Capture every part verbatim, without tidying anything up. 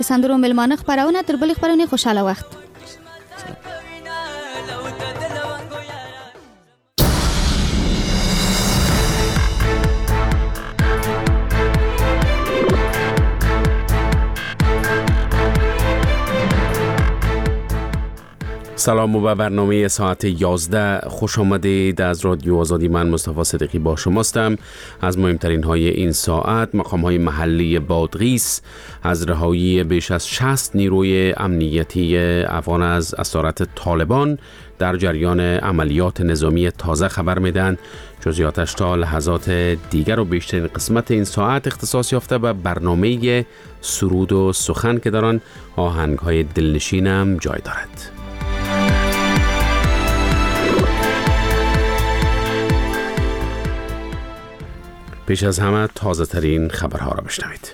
سندرو ملمانه خبرونه تر بل خبرونه خوشاله وخت. سلام و به برنامه ساعت یازده خوش آمدید. از رادیو آزادی من مصطفی صدیقی با شماستم. از مهمترین های این ساعت: مقام های محلی بادغیس از رهایی بیش از شصت نیروی امنیتی افغان از اسارت طالبان در جریان عملیات نظامی تازه خبر میدن. جزئیاتش تا لحظات دیگر و بیشترین قسمت این ساعت اختصاص یافته به برنامه سرود و سخن که در آن آهنگ های دلنشینم جای دارد. پیش از همه تازه ترین خبرها را بشنوید.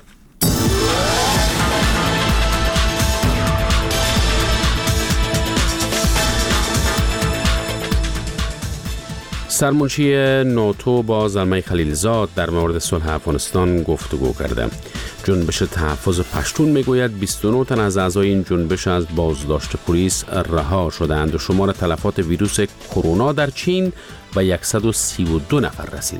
سرمنشی ناتو با زلمه خلیلزاد در مورد صلح افغانستان گفتگو کرده. جنبش تحفظ پشتون میگوید بیست و نه تن از اعضای این جنبش از بازداشت پلیس رها شدند و شمار تلفات ویروس کرونا در چین به صد و سی و دو نفر رسیده.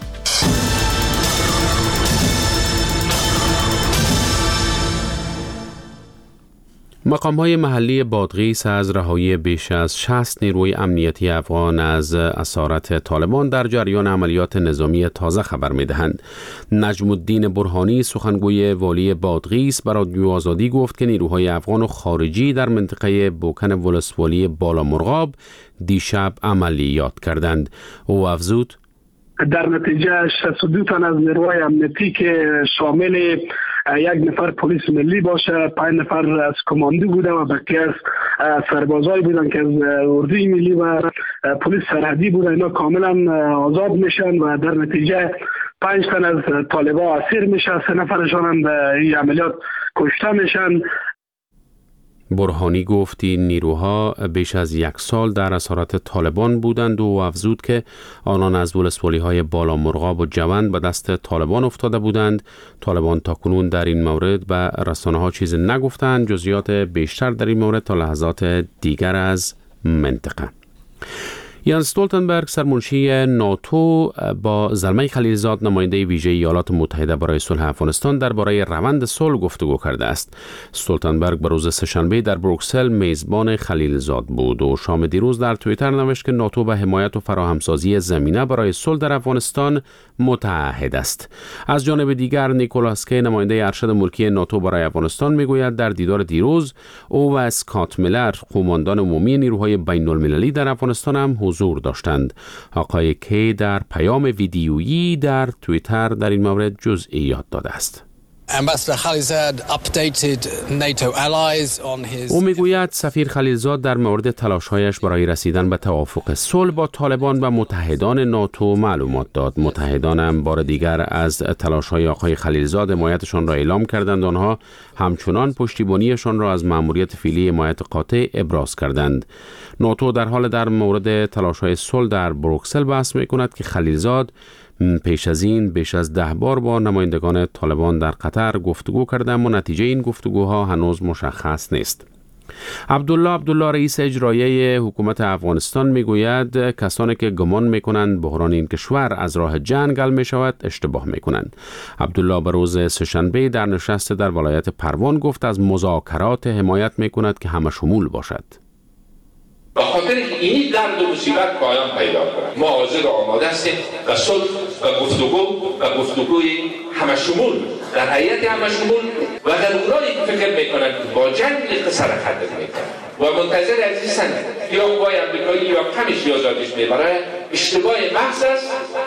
مقام‌های محلی بادغیس از رهایی بیش از شصت نیروی امنیتی افغان از اسارت طالبان در جریان عملیات نظامی تازه خبر می‌دهند. نجم الدین برهانی سخنگوی والی بادغیس به رادیو آزادی گفت که نیروهای افغان و خارجی در منطقه بوکن ولسوالی بالامرغاب دیشب عملیات کردند. او افزود: در نتیجه شصت و دو تن از نیروهای امنیتی که شامل یک نفر پلیس ملی باشه، پنج نفر از کماندو بودن و بقیه از سربازایی بودن که از اردوی ملی و پلیس سرحدی بودن، اینا کاملا آزاد میشن و در نتیجه پنج تن از طالبان اسیر میشه، سه نفرشان هم در این عملیات کشته میشن. برهانی گفت این نیروها بیش از یک سال در اسارت طالبان بودند و افزود که آنان از ولسوالی‌های بالامرغاب و جوند به دست طالبان افتاده بودند. طالبان تاکنون در این مورد به رسانه‌ها چیزی نگفتند. جزئیات بیشتر در این مورد تا لحظات دیگر از منطقه. یانس استولتنبرگ سرمنشی ناتو با زلمه خلیلزاد نماینده ویژه ایالات متحده برای صلح افغانستان درباره روند صلح گفتگو کرده است. استولتنبرگ به روز سه‌شنبه در بروکسل میزبان خلیلزاد بود و شام دیروز در توییتر نوشت که ناتو به حمایت و فراهمسازی زمینه برای صلح در افغانستان متعهد است. از جانب دیگر نیکولاس کی نماینده ارشد ملکی ناتو برای افغانستان میگوید در دیدار دیروز او و اسکات میلر قماندان عمومی نیروهای بین المللی در افغانستان هم حضور داشتند. آقای کی در پیام ویدیویی در توییتر در این مورد جزئیات داده است. او میگوید سفیر خلیلزاد در مورد تلاش‌هایش برای رسیدن به توافق صلح با طالبان و متحدان ناتو معلومات داد. متحدان هم بار دیگر از تلاش‌های آقای خلیلزاد حمایتشان را اعلام کردند. آنها همچنان پشتیبانیشان را از مأموریت فعلی حمایت قاطع ابراز کردند. ناتو در حال در مورد تلاش‌های صلح در بروکسل بحث می‌کند که خلیلزاد پیش از این بیش از ده بار با نمایندگان طالبان در قطر گفتگو کرده، اما نتیجه این گفتگوها هنوز مشخص نیست. عبدالله عبدالله رئیس اجرایی حکومت افغانستان میگوید کسانی که گمان میکنند بحران این کشور از راه جنگ حل میشود اشتباه میکنند. عبدالله به روز سه‌شنبه در نشست در ولایت پروان گفت از مذاکرات حمایت میکند که همه شمول باشد. به خاطر این درد و مصیبت پایان پیدا کنند. ما حاضر و آماده هستیم و صلح و گفتگو و گفتگوی همه شمول در هیئت همه شمول و در اونایی که فکر میکنند که با جنگ اقتصاد خطر میکنند و منتظر هستند یا قوای امریکایی یا کمیش آزادش میبره، اشتباه محض است.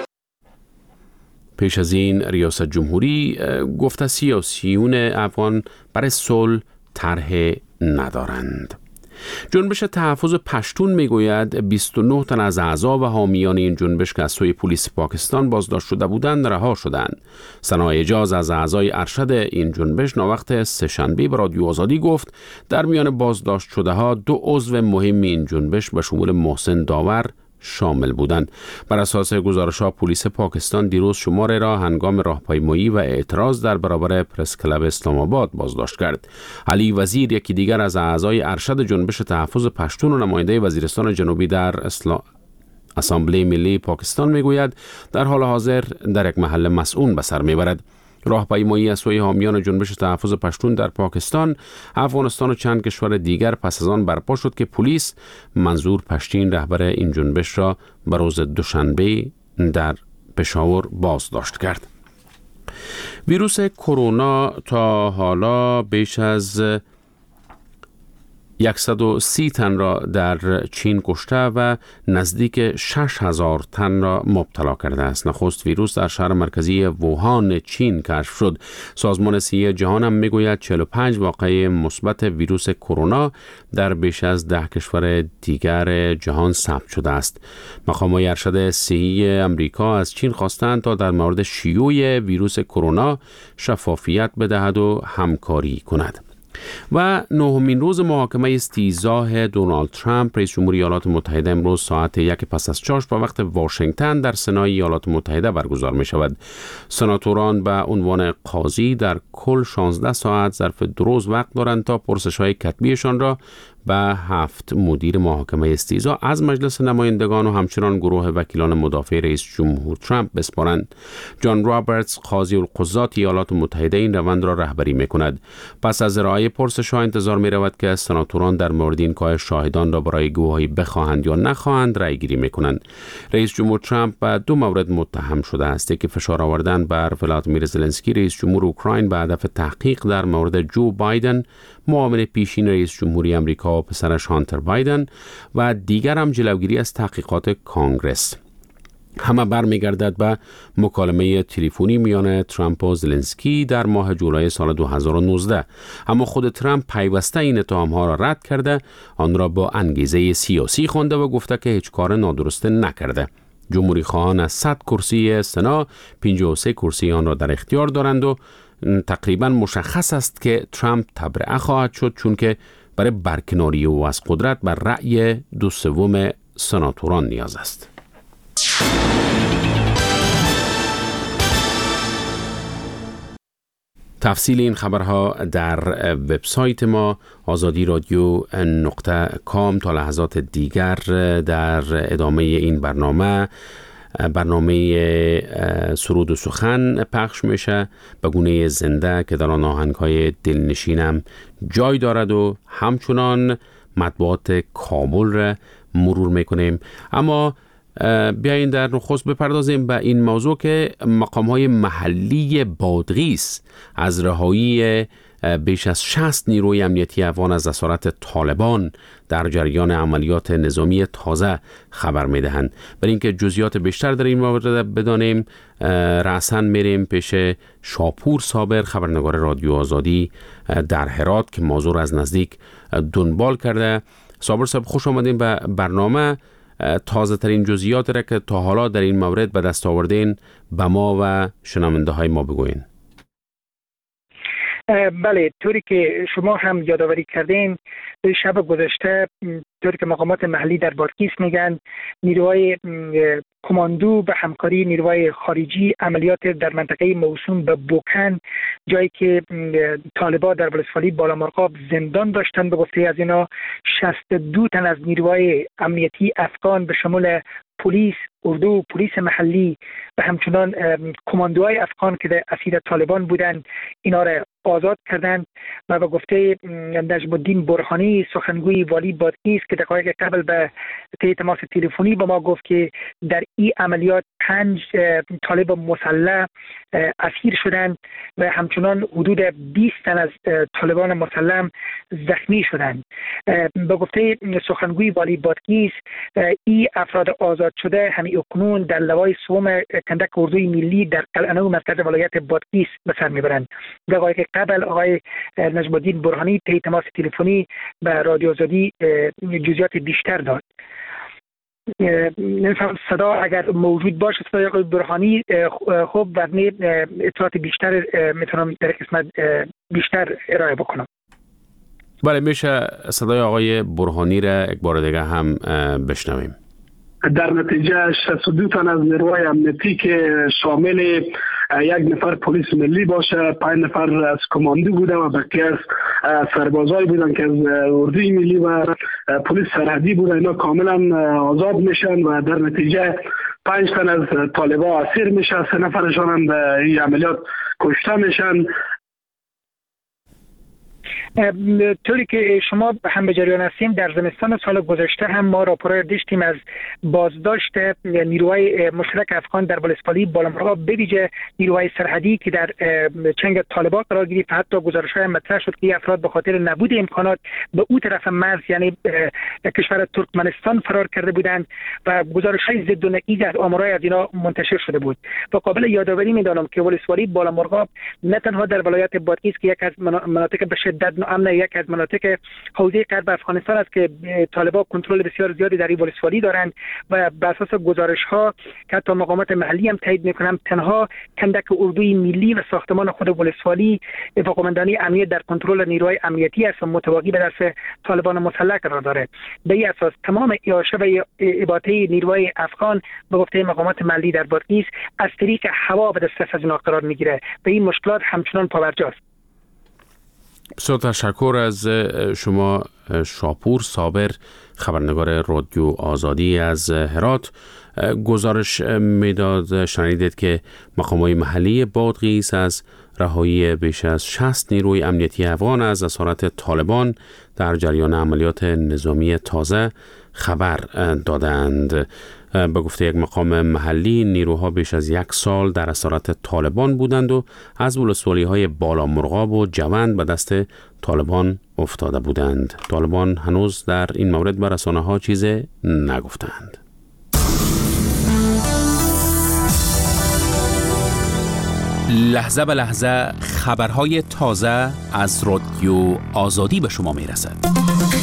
پیش از این ریاست جمهوری گفته سیاسیون افغان برای صلح طرح ندارند. جنبش تحفظ پشتون میگوید بیست و نه تن از اعضا و حامیان این جنبش که از سوی پلیس پاکستان بازداشت شده بودند رها شدند. ثنا اجاز از اعضای ارشد این جنبش ناوقت سه‌شنبه به رادیو آزادی گفت در میان بازداشت شده ها دو عضو مهم این جنبش به شمول محسن داور شامل بودند. بر اساس گزارش‌ها پلیس پاکستان دیروز شماره را هنگام راهپیمایی و اعتراض در برابر پرس کلب اسلام آباد بازداشت کرد. علی وزیر، یکی دیگر از اعضای ارشد جنبش تحفظ پشتون و نماینده وزیرستان جنوبی در اسلام اسامبله ملی پاکستان میگوید در حال حاضر در یک محل مسئول به سر میبرد. راهپیمایی از سوی حامیان جنبش تحفظ پشتون در پاکستان، افغانستان و چند کشور دیگر پس از آن برپا شد که پلیس منظور پشتین، رهبر این جنبش، را به روز دوشنبه در پشاور بازداشت کرد. ویروس کرونا تا حالا بیش از صد و سی تن را در چین کشته و نزدیک شش هزار تن را مبتلا کرده است. نخست ویروس در شهر مرکزی ووهان چین کشف شد. سازمان صحی جهان هم میگوید چهل و پنج واقعه مثبت ویروس کرونا در بیش از ده کشور دیگر جهان ثبت شده است. مقامات ارشد صحی امریکا از چین خواستند تا در مورد شیوع ویروس کرونا شفافیت بدهد و همکاری کند. و نهمین روز محاکمه استیضاح دونالد ترامپ رئیس جمهوری ایالات متحده امروز ساعت یک پس از چاشت به وقت واشنگتن در سنای ایالات متحده برگزار می شود. سناتوران به عنوان قاضی در کل شانزده ساعت ظرف دو روز وقت دارند تا پرسش های کتبیشان را به هفت مدیر محاکمه استیضاح از مجلس نمایندگان و همچنان گروه وکیلان مدافع رئیس جمهور ترامپ بسپارند. جان رابرتس، قاضی القضات ایالات متحده، این روند را رهبری می‌کند. پس از ارائه پرسش‌ها انتظار می‌رود که سناتوران در مورد اینکه شاهدان را برای گواهی بخواهند یا نخواهند رأی گیری می‌کنند. رئیس جمهور ترامپ به دو مورد متهم شده است که فشار آوردن بر ولادیمیر زلنسکی رئیس جمهور اوکراین به هدف تحقیق در مورد جو بایدن، معاون پیشین رئیس جمهوری آمریکا و پسرش هانتر بایدن، و دیگر هم جلوگیری از تحقیقات کانگرس. همه برمیگردد به مکالمه تلفنی میان ترامپ و زلنسکی در ماه جولای سال دو هزار و نوزده. اما خود ترامپ پیوسته این اتهام‌ها را رد کرده، آن را با انگیزه سیاسی خوانده و گفته که هیچ کار نادرست نکرده. جمهوری خواهان از صد کرسی سنا پنجاه و سه کرسی آن را در اختیار دارند و تقریبا مشخص است که ترامپ تبرئه خواهد شد، چون که برای برکناری او از قدرت بر رأی دو سوم سناتوران نیاز است. تفصیل این خبرها در وبسایت ما آزادی رادیو نقطه کام. تا لحظات دیگر در ادامه این برنامه برنامه سرود و سخن پخش میشه به گونه زنده که در آن آهنگ‌های دلنشینم جای دارد و همچنان مطبوعات کابل را مرور میکنیم. اما بیاین در نخست بپردازیم به این موضوع که مقام‌های محلی بادغیس از رهایی بیش از شصت نیروی امنیتی افغان از اسارت طالبان در جریان عملیات نظامی تازه خبر میدهند. برای اینکه جزئیات بیشتر در این مورد بدانیم، رأساً میریم پیش شاپور صابر، خبرنگار رادیو آزادی در هرات که موضوع از نزدیک دنبال کرده. صابر صاحب، خوش آمدین به برنامه. تازه ترین جزئیات را که تا حالا در این مورد به دست آوردین به ما و شنونده های ما بگوین. بله، طوری که شما هم یادآوری کردین، شب گذشته طوری که مقامات محلی در بادغیس میگن، نیروهای کماندو به همکاری نیروهای خارجی عملیات در منطقه موسوم به بوکن، جایی که طالبان در ولسوالی بالامرغاب زندان داشتن، به گفته از اینا شصت و دو تن از نیروهای امنیتی افغان به شمول پلیس، اردو، پلیس محلی و همچنان کماندوهای افغان که در اسیر طالبان بودند اینا را آزاد کردند. و به گفته نجم الدین برهانی، سخنگوی والی بادغیس، که دقایق قبل به طی تماس تلفنی به ما گفت که در این عملیات پنج طالب مسلح اسیر شدند و همچنان حدود بیست تن از طالبان مسلح زخمی شدند. به گفته سخنگوی والی بادغیس، این افراد آزاد شده همین اکنون در لوای سوم کندک اردوی ملی در قلعه‌نو مرکز ولایت بادغیس به سر میبرند. دقایق قبل آقای نجم الدین برهانی طی تماس تلفنی به رادیو آزادی جزئیات بیشتر داد. نمی‌فهم صدا اگر موجود باشه صدای آقای برهانی خوب ورنه اطلاعات بیشتر میتونم در قسمت بیشتر ارائه بکنم. بله، میشه صدای آقای برهانی را یک بار دیگه هم بشنویم. در نتیجه شصت و دو تن از نیروهای امنیتی که شامل یک نفر پلیس ملی باشه، پنج نفر از کماندو بودن و بقیه از سربازای بودن که از اردوی ملی و پلیس سرحدی بودن، اینا کاملا آزاد میشن و در نتیجه پنج تن از طالبا اسیر میشه، سه نفرشان هم به این عملیات کشته میشن. طوری که شما هم به جریان هستیم، در زمستان سال گذشته هم ما راپورای داشتیم از بازداشت نیروهای مشترک افغان در ولسوالی بالامرغاب، به ویژه نیروهای سرحدی که در چنگ طالبان قرار گرفت. حتی گزارش‌های مطرح شد که افراد به خاطر نبود امکانات به اون طرف مرز، یعنی کشور ترکمنستان فرار کرده بودند و گزارش‌های ضد و نقیض از آمارای از اینا منتشر شده بود. و قابل یادآوری می‌دانم که ولسوالی بالامرغاب نه تنها در ولایت بادغیس که یک از مناطق به شدت امن یک از مناطق حوزه غرب افغانستان است که طالبان کنترل بسیار زیادی در این ولسوالی دارند و بر اساس گزارش‌ها که حتی مقامات محلی هم تایید می‌کنند، تنها کندک اردوی ملی و ساختمان خود ولسوالی و قماندانی امنیت در کنترل نیروهای امنیتی است و متواقی به دست طالبان مسلح قرار دارد. به این اساس تمام ایاشه و اباطه نیروهای افغان به گفته مقامات محلی در بادغیس از طریق هوا به دست از اینا قرار می‌گیره و این مشکلات همچنان پاورجاست. بسیار تشکر از شما شاپور صابر، خبرنگار رادیو آزادی از هرات. گزارش میداد شنیدید که مقامات محلی بادغیس از رهایی بیش از شصت نیروی امنیتی افغان از اسارت طالبان در جریان عملیات نظامی تازه خبر دادند. به گفته یک مقام محلی، نیروها بیش از یک سال در اسارت طالبان بودند و از ولسوالی‌های بالامرغاب و جوند به دست طالبان افتاده بودند. طالبان هنوز در این مورد به رسانه‌ها چیزی نگفتند. لحظه به لحظه خبرهای تازه از رادیو آزادی به شما میرسد.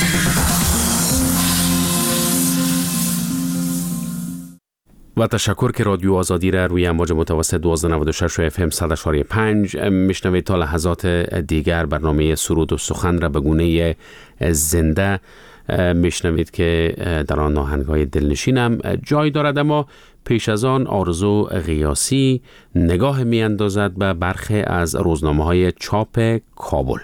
و تشکر که رادیو آزادی را روی امواج متوسط دوازده نود و شش و اف ام صد و پنج میشنوید. تا لحظات دیگر برنامه سرود و سخن را به گونه زنده میشنوید که در آن آهنگ‌های دلنشینم جای دارد، اما پیش از آن آرزو غیاسی نگاه میاندازد به برخی از روزنامه‌های چاپ کابل.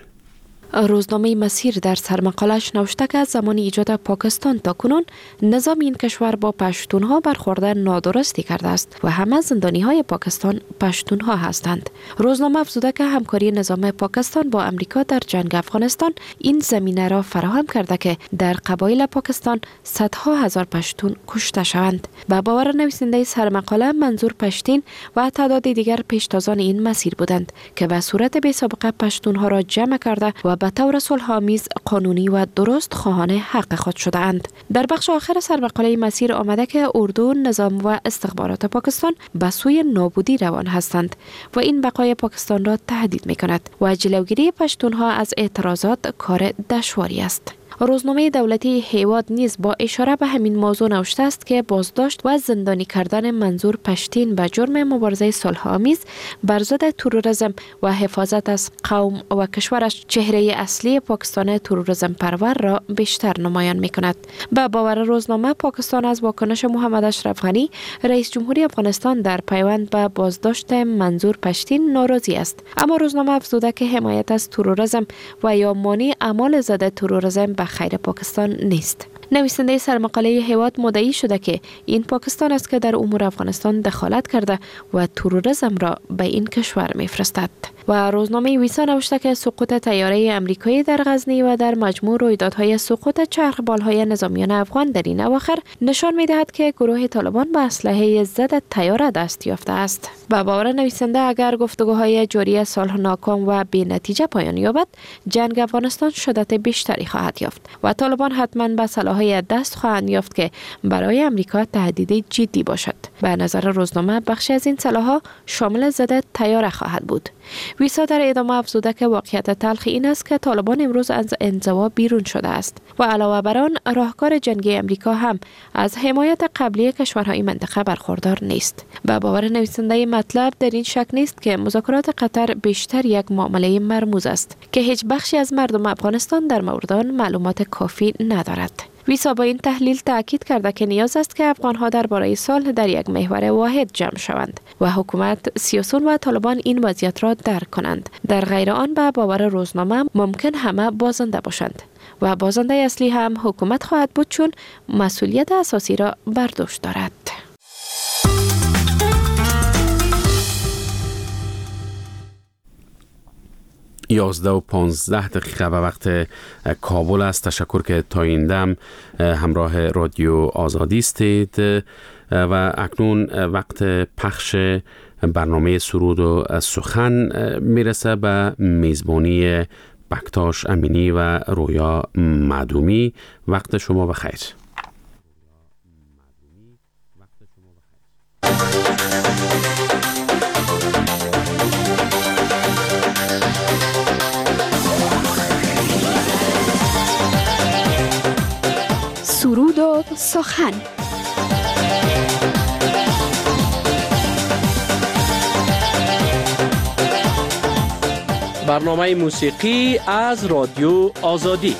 روزنامه مسیر در سرمقالش نوشته که از زمان ایجاد پاکستان تا کنون نظام این کشور با پشتونها برخورد نادرستی کرده است و همه زندانی های پاکستان پشتونها هستند. روزنامه افزوده که همکاری نظام پاکستان با امریکا در جنگ افغانستان این زمینه را فراهم کرده که در قبایل پاکستان صدها هزار پشتون کشته شوند. به باور نویسنده سرمقاله، منظور پشتین و تعداد دیگر پیشتازان این مسیر بودند که به صورت بی سابقه پشتونها را جمع کرده و به طور صلح‌آمیز، قانونی و درست خواهان حق خود شده‌اند. در بخش آخر سرمقاله مسیر آمده که اردو، نظام و استخبارات پاکستان به سوی نابودی روان هستند و این بقای پاکستان را تهدید می‌کند و جلوگیری پشتونها از اعتراضات کار دشواری است. روزنامه دولتی هیواد نیز با اشاره به همین موضوع نوشته است که بازداشت و زندانی کردن منظور پشتین به جرم مبارزه صلح‌آمیز بر ضد تروریسم و حفاظت از قوم و کشورش چهره اصلی پاکستان تروریسم پرور را بیشتر نمایان می‌کند. به باور روزنامه، پاکستان از واکنش محمد اشرف غنی رئیس جمهوری افغانستان در پیوند به بازداشت منظور پشتین ناراضی است، اما روزنامه افزوده که حمایت از تروریسم و یا مانع اعمال ضد تروریسم به خیر پاکستان نیست. نویسنده سرمقاله هیواد مدعی شده که این پاکستان است که در امور افغانستان دخالت کرده و تروریسم را به این کشور می‌فرستد. و روزنامه ویسا نوشته که سقوط طیاره امریکایی در غزنی و در مجموع رویدادهای سقوط چرخبال‌های نظامیان افغان در این اواخر نشان می‌دهد که گروه طالبان به اسلحه ضد طیاره دست یافته است. با باور نویسنده، اگر گفتگوهای جاری صلح ناکام و بی‌نتیجه پایان یابد، جنگ افغانستان شدت بیشتری خواهد یافت و طالبان حتما به سلاح‌های دست خواهند یافت که برای امریکا تهدید جدی باشد. به نظر روزنامه، بخشی از این سلاح‌ها شامل ضد طیاره خواهد بود. ویسا در ادامه افزوده که واقعیت تلخ این است که طالبان امروز از انزوا بیرون شده است و علاوه بر آن، راهکار جنگی امریکا هم از حمایت قبلی کشورهای منطقه برخوردار نیست. به باور نویسنده مطلب در این شک نیست که مذاکرات قطر بیشتر یک معامله مرموز است که هیچ بخشی از مردم افغانستان در مورد آن معلومات کافی ندارد. ویسا با این تحلیل تاکید کرده که نیاز است که افغانها درباره صلح در یک محور واحد جمع شوند و حکومت، سیاسیون و طالبان این وضعیت را درک کنند. در غیر آن به باور روزنامه ممکن همه بازنده باشند و بازنده اصلی هم حکومت خواهد بود چون مسئولیت اساسی را بر دوش دارد. یازده و پانزده دقیقه به وقت کابل است. تشکر که تا این دم همراه رادیو آزادی استید و اکنون وقت پخش برنامه سرود و سخن میرسه به میزبانی بکتاش امینی و رویا معدومی. وقت شما بخیر. سرود و سخن. برنامه موسیقی از رادیو آزادی.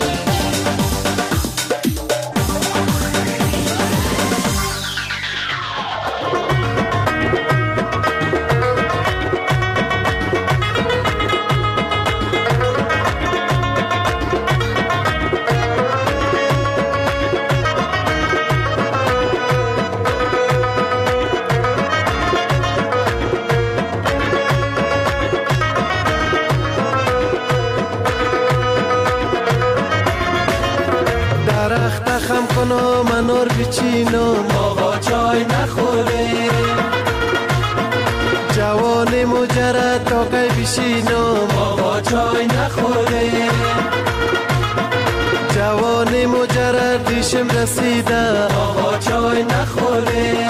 منور بچینم آقا چای نخوره، جوان مجرد تاقی بشینم آقا چای نخوره، جوان مجرد دیشم رسیده آقا چای نخوره،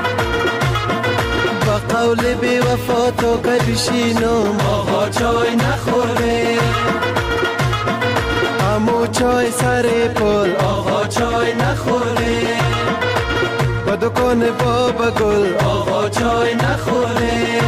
با قول بی وفا تاقی بشینم آقا چای نخوره، امو چای سر پل آقا چای نخوره، با دکان بابا گل آقا چای نخوره،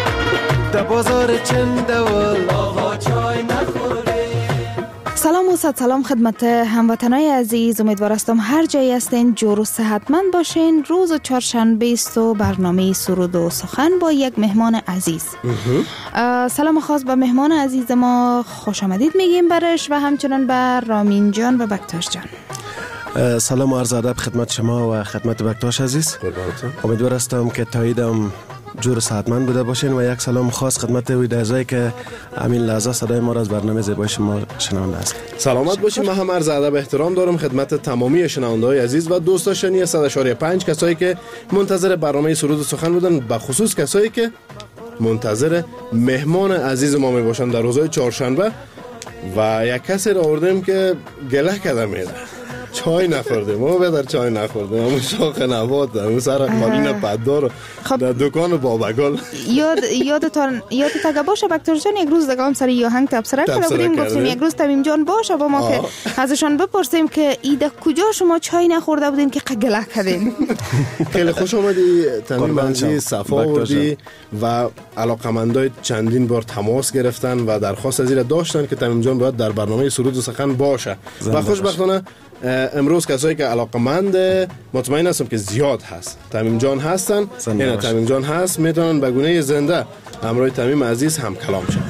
در بازار چندول آقا چای نخوره. سلام و صد سلام خدمت هموطنای عزیز. امیدوار هستم هر جایی هستین جور و صحتمند باشین. روز چهارشنبه است و برنامه سرود و سخن با یک مهمان عزیز. سلام خاص به مهمان عزیز ما خوش آمدید میگیم برش و همچنان به رامین جان و بکتاش جان. سلام و عرض ادب خدمت شما و خدمت بکتاش عزیز. امیدوار هستم که تاییدم جور صحتمند بوده باشین و یک سلام خاص خدمت ویدرزایی که همین لحظه صدای ما را از برنامه زیبای شما شنونده است. سلامت باشین. من هم عرض ادب احترام دارم خدمت تمامی شنونده‌های عزیز و دوستا شنی صد و پنج کسایی که منتظر برنامه سرود و سخن بودن، به خصوص کسایی که منتظر مهمان عزیز ما می باشن در روزهای چهارشنبه. و یک کسی را آوردیم که گله کرده میره، چای نخورده، ما بدر چای نخورده، همون شاخ نبات، همون سر مالین پددار در دکان بابگل. یاد یادتان یادت اگه باشه بکتر جان یک روز دیگه هم سر یاهنگ تبصره کرده بودیم، گفتیم یک روز تمیم جان باشه با ما که ازشان بپرسیم که ایده کجا شما چای نخورده بودین که قگله کردین. خیلی خوش آمدی تمیم عزیز، صفا آوردی و علاقمندای چندین بار تماس گرفتن و درخواست از این داشتن که تمیم جان باید در برنامه سرود و سخن باشه و خوشبختانه امروز کسایی که علاقمند مطمئن هستم که زیاد هست تمیم جان هستن، یعنی تمیم جان هست میتونن به گونه زنده همراه تمیم عزیز هم کلام شدن.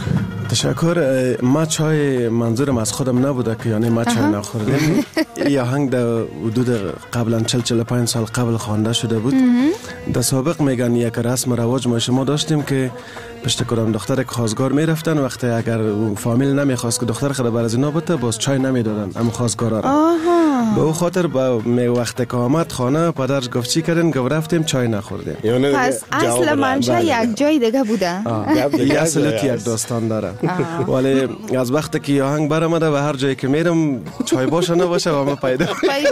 تشکر. ما چای منظورم از خودم نبوده که یعنی ما چای نخوردیم. یا هنگ در حدود قبلا چل چل پنج سال قبل خوانده شده بود. در سابق میگن یک رسم رواج ما شما داشتیم که پشت کدام دختر خواستگار میرفتن، وقتی اگر فامیل نمیخواست که دختر خود بر از اینا بده باز چای نمیدادن اما خواستگارا را. به او خاطر با می وقت که آمد خانه پدرش گفت چی کردن؟ گفت رفتیم چای نخوردیم. پس اصل منشه یک جای دیگه بوده. اصل یک داستان داره. ولی از وقتی که آهنگ برآمده و هر جایی که میرم چای باشه نباشه و ما پیدا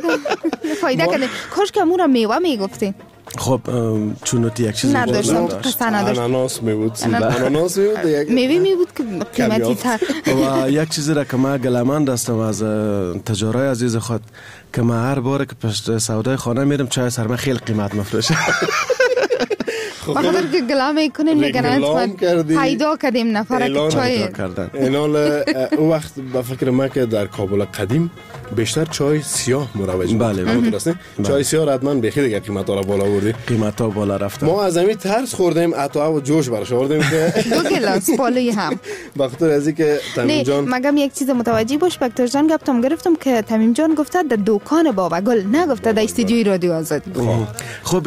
فایده کنه. کاش که امورا میوه میگفتین. خب چونوتی یک چیزی نداشتم، قصه نداشتم. اناناس می بود، اناناس می بود، میوه می بود که قیمتی تر. و یک چیزی را که ما گلمند هستم از تجارای عزیز خود که ما هر بار که پشت سودای خانه میرم چای سرما خیلی قیمت مفروشه. بخاطر که گلا میکنین میگن پیدا کردیم نفر که چای کردن. اینال او وقت به فکر ما که در کابل قدیم بیشتر چای سیاه مروج بود. بله بله. درسته؟ چای سیاه حتما بخیر دیگه قیمتا را بالا بردی. قیمتا بالا رفت. ما از همین ترس خوردیم عطا و جوش برش آوردیم که دو گلاس بالای هم. بخاطر ازی که تمیم جان مگم یک چیز متوجه باش بکتر جان گفتم گرفتم که تمیم جان گفته در دکان بابا گل نگفته در استودیوی رادیو آزادی. خب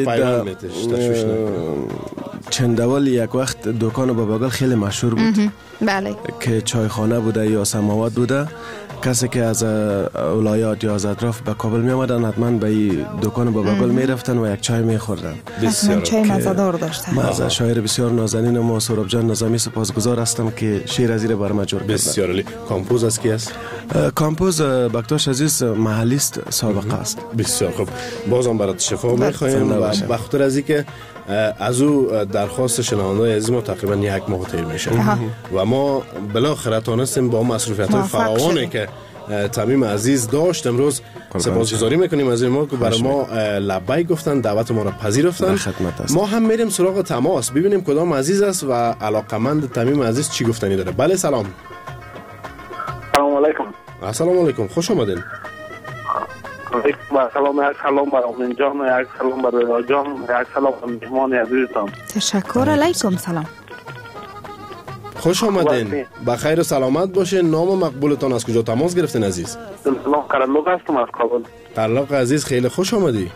چندوال یک وقت دکان بابا گل خیلی مشهور بود. بله. که چایخانه بوده یا سماوات بوده. کسی که از ولایات یا از اطراف به کابل می آمدن حتما به این دکان بابا گل می رفتن و یک چای می خوردن. بسیار چای مزه‌دار داشتن. من از شاعر بسیار نازنین ما سهراب جان نظامی سپاسگزار هستم که شعر از این برام جور کردن. بسیار عالی. کامپوز از کی است؟ کامپوز بکتاش عزیز محلی است سابقه است. بسیار خوب. بازم برات شفا می‌خوایم و به خاطر از اینکه از او درخواست شنوندگان عزیز ما تقریبا یک ماه طی میشه و ما بالاخره تونستیم با مسئولیت‌های فراوانی که تمیم عزیز داشت امروز سپاسگزاری میکنیم از ما که برای ما لبای گفتن دعوت ما را پذیرفتن. ما هم میریم سراغ تماس ببینیم کدام عزیز است و علاقمند تمیم عزیز چی گفتنی داره. بله سلام. سلام علیکم. السلام علیکم، خوش آمدین. سلام یک سلام برای امین جان، یک سلام برای رضا جان، یک سلام برای مهمان عزیزتان. تشکر. علیکم سلام. خوش آمدین. بخیر و سلامت باشین. نام مقبولتان از کجا تماس گرفتین عزیز؟ سلام قرلوق هستم از کابل. قرلوق عزیز خیلی خوش آمدی.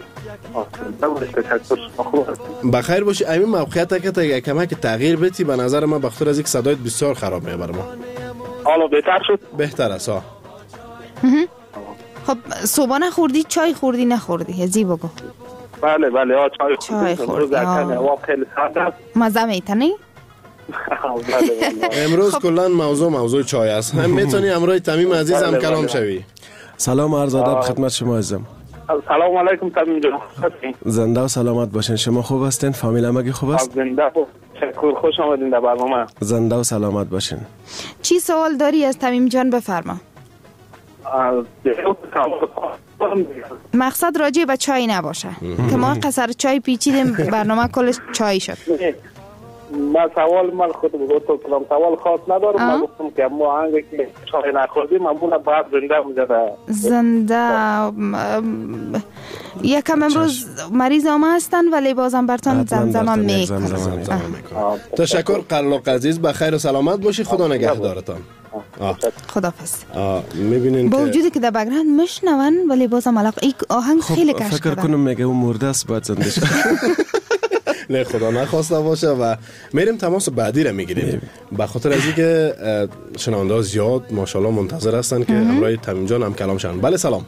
بخیر باشی. همین موقعیت که تا کمک تغییر بدی به نظر من بخاطر از یک صدایت بسیار خراب میبره ما. حالا بهتر شد؟ بهتر است. خب صبحانه خوردی چای خوردی نخوردی ازی بگو. بله بله آ چای چای خوردی. هوا خیلی سرد است. مزه میتنی؟ امروز کلا موضوع موضوع چای است. هم میتونی امروز تمیم عزیز هم کلام شوی. سلام عرض ادب خدمت شما عزیزم. سلام علیکم تمیم جان. زنده و سلامت باشین. شما خوب هستین؟ فامیل همگی خوب است؟ زنده و تشکر. خوش آمدین در برنامه. زنده و سلامت باشین. چی سوال داری از تمیم جان بفرما. مقصد راجع به چای نباشه که ما قصر چای پیچیدیم برنامه کلش چای شد. من سوال من خود بگوتو کنم سوال خاص ندارم. من گفتم که ما هنگه که چای نخوردیم ممونه بعد زنده میزده زنده یکم امروز مریض آمه هستن ولی بازم برتان زمزم هم میکنم. تشکر قرلوق عزیز. بخیر و سلامت باشی. خدا نگهدارتان. خدافظ. میبینین با وجودی که در بگرند مشنون ولی بازم علاقه این آهنگ خیلی کش کردن. فکر کنم میگه اون مرده است باید زنده شد. نه خدا نخواسته باشه و میریم تماس بعدی را میگیریم به خاطر از اینکه شنونده ها زیاد ماشاءالله منتظر هستن که امروز تمیم جان هم کلام شن. بله سلام.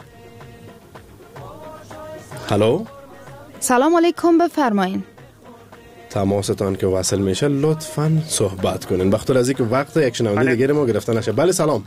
هلو. سلام علیکم بفرمایین. تماستان که وصل میشه لطفاً صحبت کنین به خاطر از اینکه وقت یک شنونده دیگه ما گرفته نشه. بله سلام.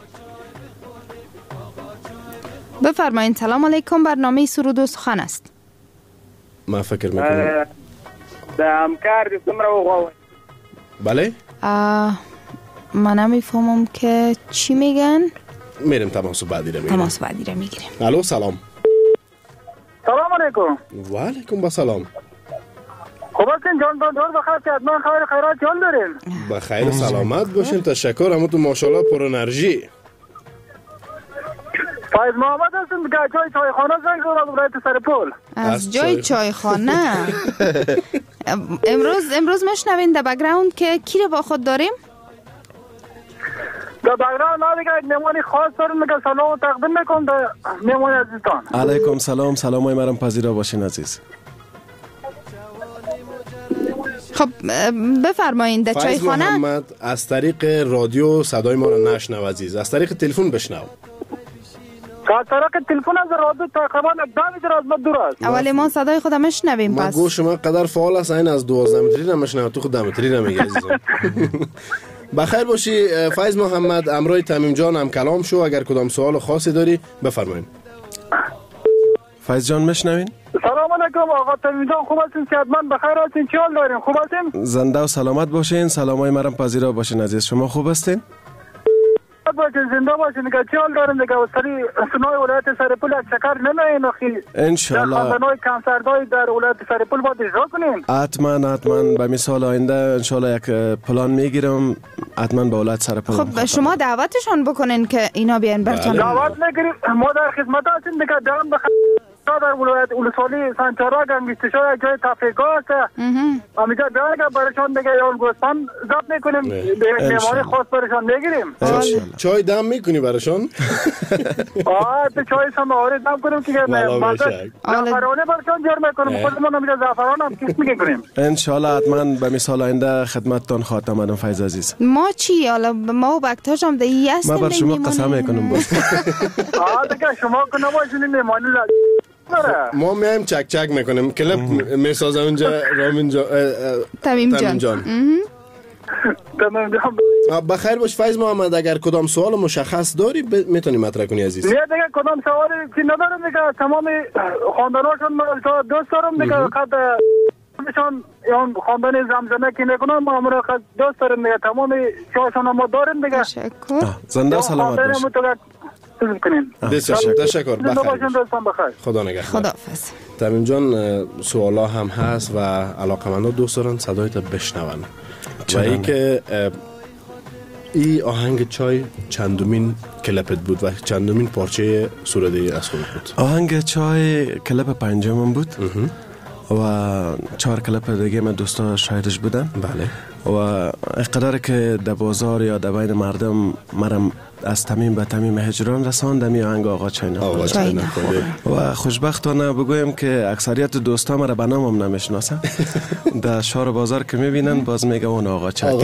بفرمایین. سلام علیکم. برنامه سرود و سخن است. ما فکر میکنم دمکار دستم رو غواوی. بله من نمیفهمم که چی میگن. میریم تماس بعدی رو میگیریم. تماس بعدی رو میگیریم. الو سلام. سلام علیکم. و علیکم السلام. خوب هستین جان جان جان بخیر که حتما خیر خیرات جان داریم. بخیر و سلامت باشین. تشکر. همون تو ماشاءالله پر انرژی. فایز محمد هستم که جای چایخانه زنگ زدم برای سر پل. از جای چایخانه. امروز امروز مشنوین در بک‌گراند که کی رو با خود داریم؟ در بک‌گراند ما دیگه مهمانی خاص داریم میگه سلام تقدیم میکنم به مهمان عزیزتان. علیکم سلام. سلامای مرم پذیرا باشین عزیز. خب بفرمایید در چایخانه. فایز محمد از طریق رادیو صدای ما رو نشنو عزیز. از طریق تلفن بشنو. از طریق تلفن از رادیو تقریبا ده متر از ما دور است. اولی ما صدای خودم میشنویم پس. ما گوش ما قدر فعال است این از دوازده متری نمیشنو تو خود ده متری نمیگی عزیزم. بخیر باشی فایز محمد. امروز تمیم جان هم کلام شو. اگر کدام سوال خاصی داری بفرمایید. فایز جان میشنوین؟ سلام علیکم آقا تمیم جان. خوب هستین؟ صحتمند بخیر هستین؟ چی حال دارین؟ خوب هستین؟ زنده و سلامت باشین. سلامای مرم پذیرا باشین عزیز. شما خوب هستین؟ باشین، زنده باشین. دیگه چه حال داریم دیگه؟ سری سنای ولایت سرپل از چکر نمیاین اخی. ان شاء الله. خاندانای کم سردای در ولایت سرپل باید اجرا کنین. حتما حتما به مثال آینده ان شاء الله یک پلان میگیرم، حتما به ولایت سرپل. خب شما دعوتشون بکنین که اینا بیان برتون. دعوت میگیریم، ما در خدمت هستیم دیگه. دارم بخ در ولایت ولسوالی سنچارا گنگستشا جای تفریحگاه است. امیجا بیاین برشان دیگه یا گوسفند ضبط میکنیم، مهمانی خاص برشان میگیریم. چای دم میکنی برشان؟ آه تو چای سماوری دم کنیم که مزه زعفرانی برشان جور میکنیم. خودمون امیجا زعفران هم کیس میکنیم. ان شاء الله حتما به مثال آینده خدمتتان خواهد آمدم فیض عزیز. ما چی حالا ما و بکتاش هم دیگه هستیم. ما بر شما قسم میکنم باز. آه دیگه شما که نباشین مهمانی ما میایم چک چک میکنیم، کلپ میسازم اونجا رامین جان تمیم جان. تمام جان. بخیر باش فیض محمد، اگر کدام سوال مشخص داری ب... میتونی مطرح کنی عزیز. نه دیگه کدام سوالی چی ندارم دیگه، تمام خانداناشون ما دوست دارم دیگه. خود شون اون خاندان زمزمه که میکنن ما امروز دوست داریم دیگه. تمام شاشون ما داریم دیگه. تشکر. زنده سلامت باش. تشکر. تشکر. بخیر. خدا نگهدار. خداحافظ. تمیم جان سوالا هم هست و علاقمندا دوست دارن صدایت بشنون. و ای که ای آهنگ چای چندمین کلپت بود و چندمین پارچه سروده از خود بود؟ آهنگ چای کلپ پنجم بود و چهار کلپ دیگه من دوستا شاهدش بودن. بله. و اقدار که در بازار یا در بین مردم مرم از تمیم به تمیم هجران رساند می آهنگ آقا چای نخورده. و خوشبختانه بگویم که اکثریت دوستا مرا به نامم نمیشناسن. در شهر بازار که میبینن باز میگه اون آقا چای.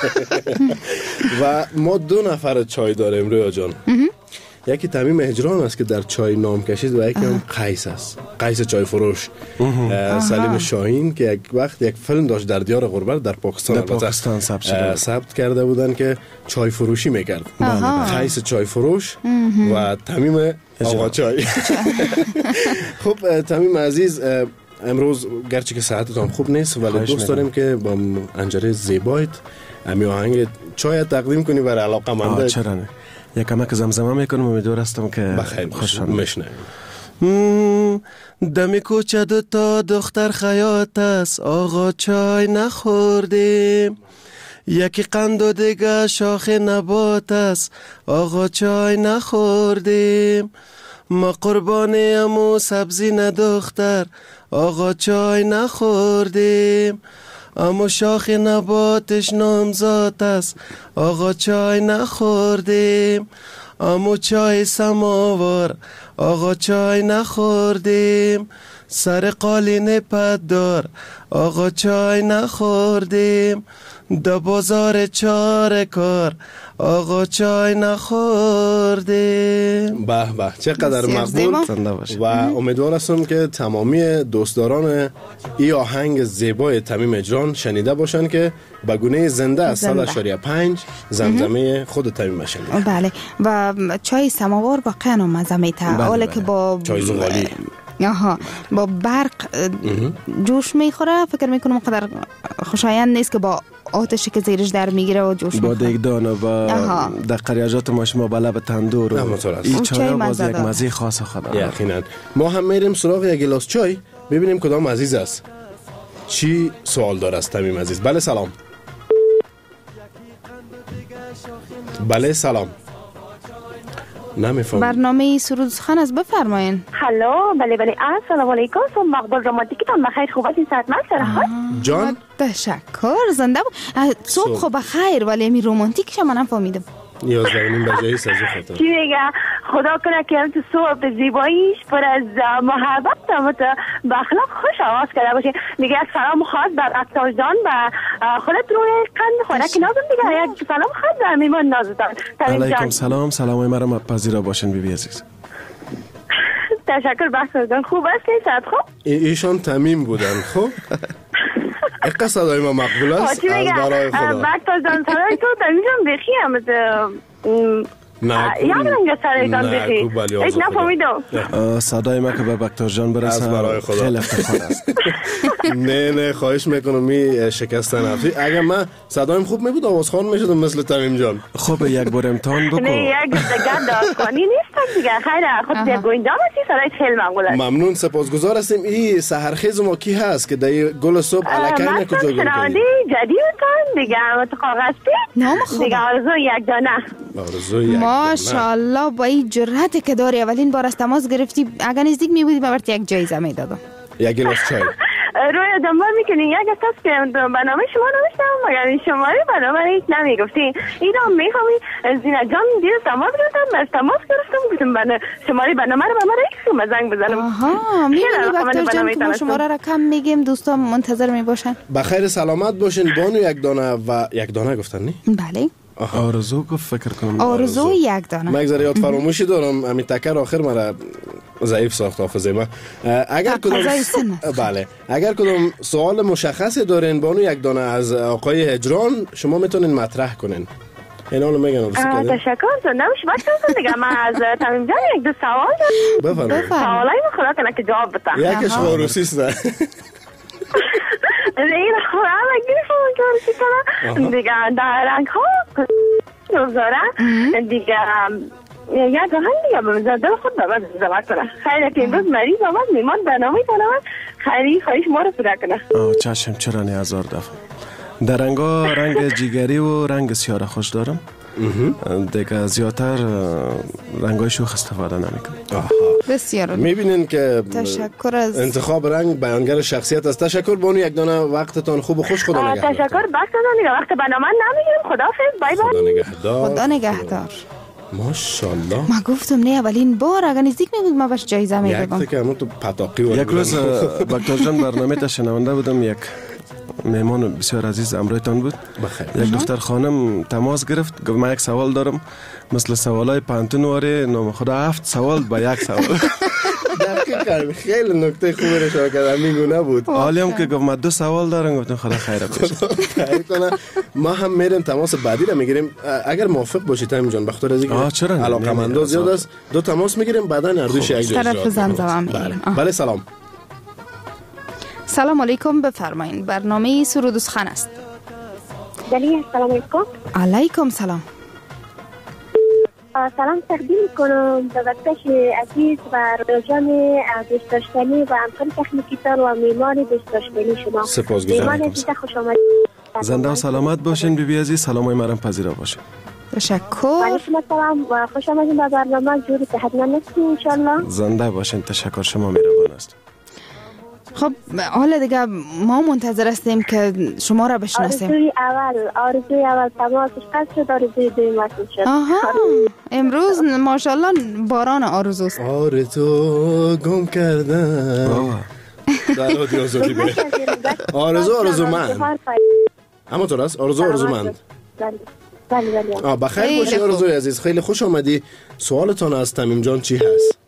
و ما دو نفر چای داریم رویا جان. یکی تمیم هجران است که در چای نام کشید و یکی هم قیس است، قیس چای فروش سلیم شاهین که یک وقت یک فیلم داشت در دیار غربت در پاکستان، در پاکستان ثبت کرده بودن که چای فروشی میکرد. قیس چای فروش و تمیم آقا چای. خب تمیم عزیز، امروز گرچه که ساعتتان خوب نیست ولی دوست داریم که با انجره زیبایت امی آهنگ چای تقدیم کنی برای علاقه‌منده. چرا نه؟ یک کمک زمزمه میکنم، امیدوار هستم که خوشحال میشنه. دمی کوچه دو تا دختر خیاط است، آقا چای نخوردیم. یکی قند و دیگه شاخ نبات است، آقا چای نخوردیم. ما قربانی امو سبزی ندختر، آقا چای نخوردیم. امو شاخ نباتش نامزاد است، آقا چای نخوردیم. امو چای سماوار، آقا چای نخوردیم. سر قالین پددار، آقا چای نخوردیم. دو بازار چار کار، آقا چای نخوردیم. به به چقدر مقبول و امیدوار هستم که تمامی دوستداران ای آهنگ زیبای تمیم اجران شنیده باشن که به گونه زنده از صد و پنج زمزمه خود تمیم شنیده. بله. و چای سماوار واقعا مزه میته، حالا که با چای زغالی آها با برق جوش میخوره، فکر میکنم قدر خوشایند نیست که با آتشی که زیرش در میگیره و جوش با دیگدان و در قریاجات ما شما بالا به تندور و این چای باز یک مزه خاص خود داره. یقینا. ما هم میریم سراغ یک گلاس چای ببینیم کدام عزیز است چی سوال داره از تمیم عزیز. بله سلام. بله سلام. نمیفهم. برنامه سرود سخن از بفرمایین. هلو. بله بله السلام علیکم. سلام مقبول رمانتیکتان بخیر، خوب هستین؟ صحتمند سرحال جان؟ تشکر. زنده بود. صبح خوب بخیر ولی می رمانتیکش من نفهمیدم. یازدهمین بجایی سازی خاطر چی میگه؟ خدا کنه که هم تو صبح زیباییش پر از محبت و به اخلاق خوش آغاز کرده باشه. دیگه از سلام خاص بر اکتاش جان و خودت روی قند خورک نازم دیگه یک سلام خاص بر میمان نازدان. علیکم سلام. سلام مرا پذیرا باشین بیبی عزیز. تشکر بخش جان. خوب هستی؟ صحت خوب؟ ایشان تمیم بودن. خب اقا صدای ما مقبول است از برای خدا. وقت از جان صدای تو تمیم جان بخی هم یک رنگ سرتان بخیر. هیچ نفهمیدم. صدای ما که به بکتر جان برسه خیلی افتخار است. نه نه خواهش میکنم می شکستن نفسی. اگر من صدایم خوب میبود آوازخوان میشدم مثل تمیم جان. خب یک بار امتحان بکن. نه یک دیگه داستانی نیست دیگه. خیر خود یک گوینده هستی صدای خیلی معقول است. ممنون سپاسگزار هستیم. این سحرخیز ما کی هست که در گل صبح الکی نه کجا گل شنونده جدیدتان دیگه متقاقص نام خوبه دیگه آرزو یک دانه. آرزو یک دانه ماشاءالله با این جرأتی که داری اولین بار از تماس گرفتی اگر نزدیک می بودی برات یک جایزه میدادم. یک گلاس چای روی دنبال میکنین یک اساس که برنامه شما نوشتم مگر شماره برنامه هیچ نمیگفتین. اینا میخوایی زینا جان دیر تماس گرفتم از تماس گرفتم گفتم بنا شماره برنامه رو به من یک زنگ بزنم. آها میبینی بکتر جان که ما شماره را کم میگیم دوستان منتظر میباشن. بخیر سلامت باشین. بانو یک دانه و یک دانه گفتن نی؟ بله آرزو گفت فکر کنم آرزو یک دانه. من یک ذره یاد فراموشی دارم همین تکر آخر مرا ضعیف ساخت حافظه ما. اگر کدوم بله اگر کدوم سوال مشخصی دارین بانو یک دانه از آقای هجران شما میتونین مطرح کنین. اینا رو میگن آره تشکر تو نمیش باشه دیگه. من از تمیم جان یک دو سوال دارم. بفرمایید. سوالای من خدا کنه که جواب بدم. یکیش روسی است. این خواهم اگه فهمم که کنم دیگه در رنگ ها دوزاره دیگه یک آهنگ دیگه به دل خود به من زبط کنه. خیلی که امروز مریض آمد میمان برنامه کنم خیلی خواهش ما رو پوره کنه. چشم چرا نه هزار دفعه. در رنگا رنگ جیگری و رنگ سیاه را خوش دارم. دیگه زیادتر رنگای شوخ استفاده نمیکنم. بسیار میبینین که تشکر از انتخاب رنگ بیانگر شخصیت است. تشکر بانو یک دانه وقتتان خوب و خوش. خدا نگهدار. تشکر وقتتان دیگه وقت برنامه نمیگیرم. خداحافظ بای بای. خدا نگهدار. خدا نگهدار. ماشاءالله. ما گفتم نه اولین بار اگر نزدیک می بود ما بهش جایزه میدادم. یک تکه تو پتاقی و یک روز بکتر جان برنامه تا شنونده بودم یک مهمان بسیار عزیز امرویتان بود. بخیر. یک دختر خانم تماس گرفت گفت من یک سوال دارم مثل سوالای پانتون واره نام خدا هفت سوال با یک سوال. دقیقاً خیلی نکته خوبی رو اشاره کرد. همین گونه بود. حالی هم که گفت من دو سوال دارم گفتم خدا خیر کنه. ما هم میریم تماس بعدی رو میگیریم اگر موافق باشید تامین جان. بخاطر از اینکه علاقه‌مندا زیاد است دو تماس میگیریم بعدا اردوش یک جای طرف زمزمه. بله سلام. سلام علیکم بفرمایین. برنامه سرود و سخن است. بله سلام علیکم. علیکم سلام. سلام تقدیم میکنم به بکتش عزیز و رجان دوست داشتنی و همکار تکنیکیتان و میمان دوست داشتنی شما. سپاسگزارم. میمان عزیز خوش آمدید. زنده و سلامت باشین بی بی عزیز. سلامای مرم پذیرا باشین. تشکر. علیکم السلام و خوش آمدید به برنامه جور صحتمند هستید ان شاء الله. زنده باشین. تشکر شما مهربان است. خب حالا دیگه ما منتظر هستیم که شما را بشناسیم. آرزوی اول آرزوی اول تماسش قصد شد آرزوی دوی مسئول شد. آها امروز ماشاءالله باران آرزوست. آرزو گم کردم. آرزو آرزو من اما تو راست آرزو آرزو من. بله بله. بخیر باشی آرزوی عزیز. خیلی خوش آمدی. سوالتان از تمیم جان چی هست؟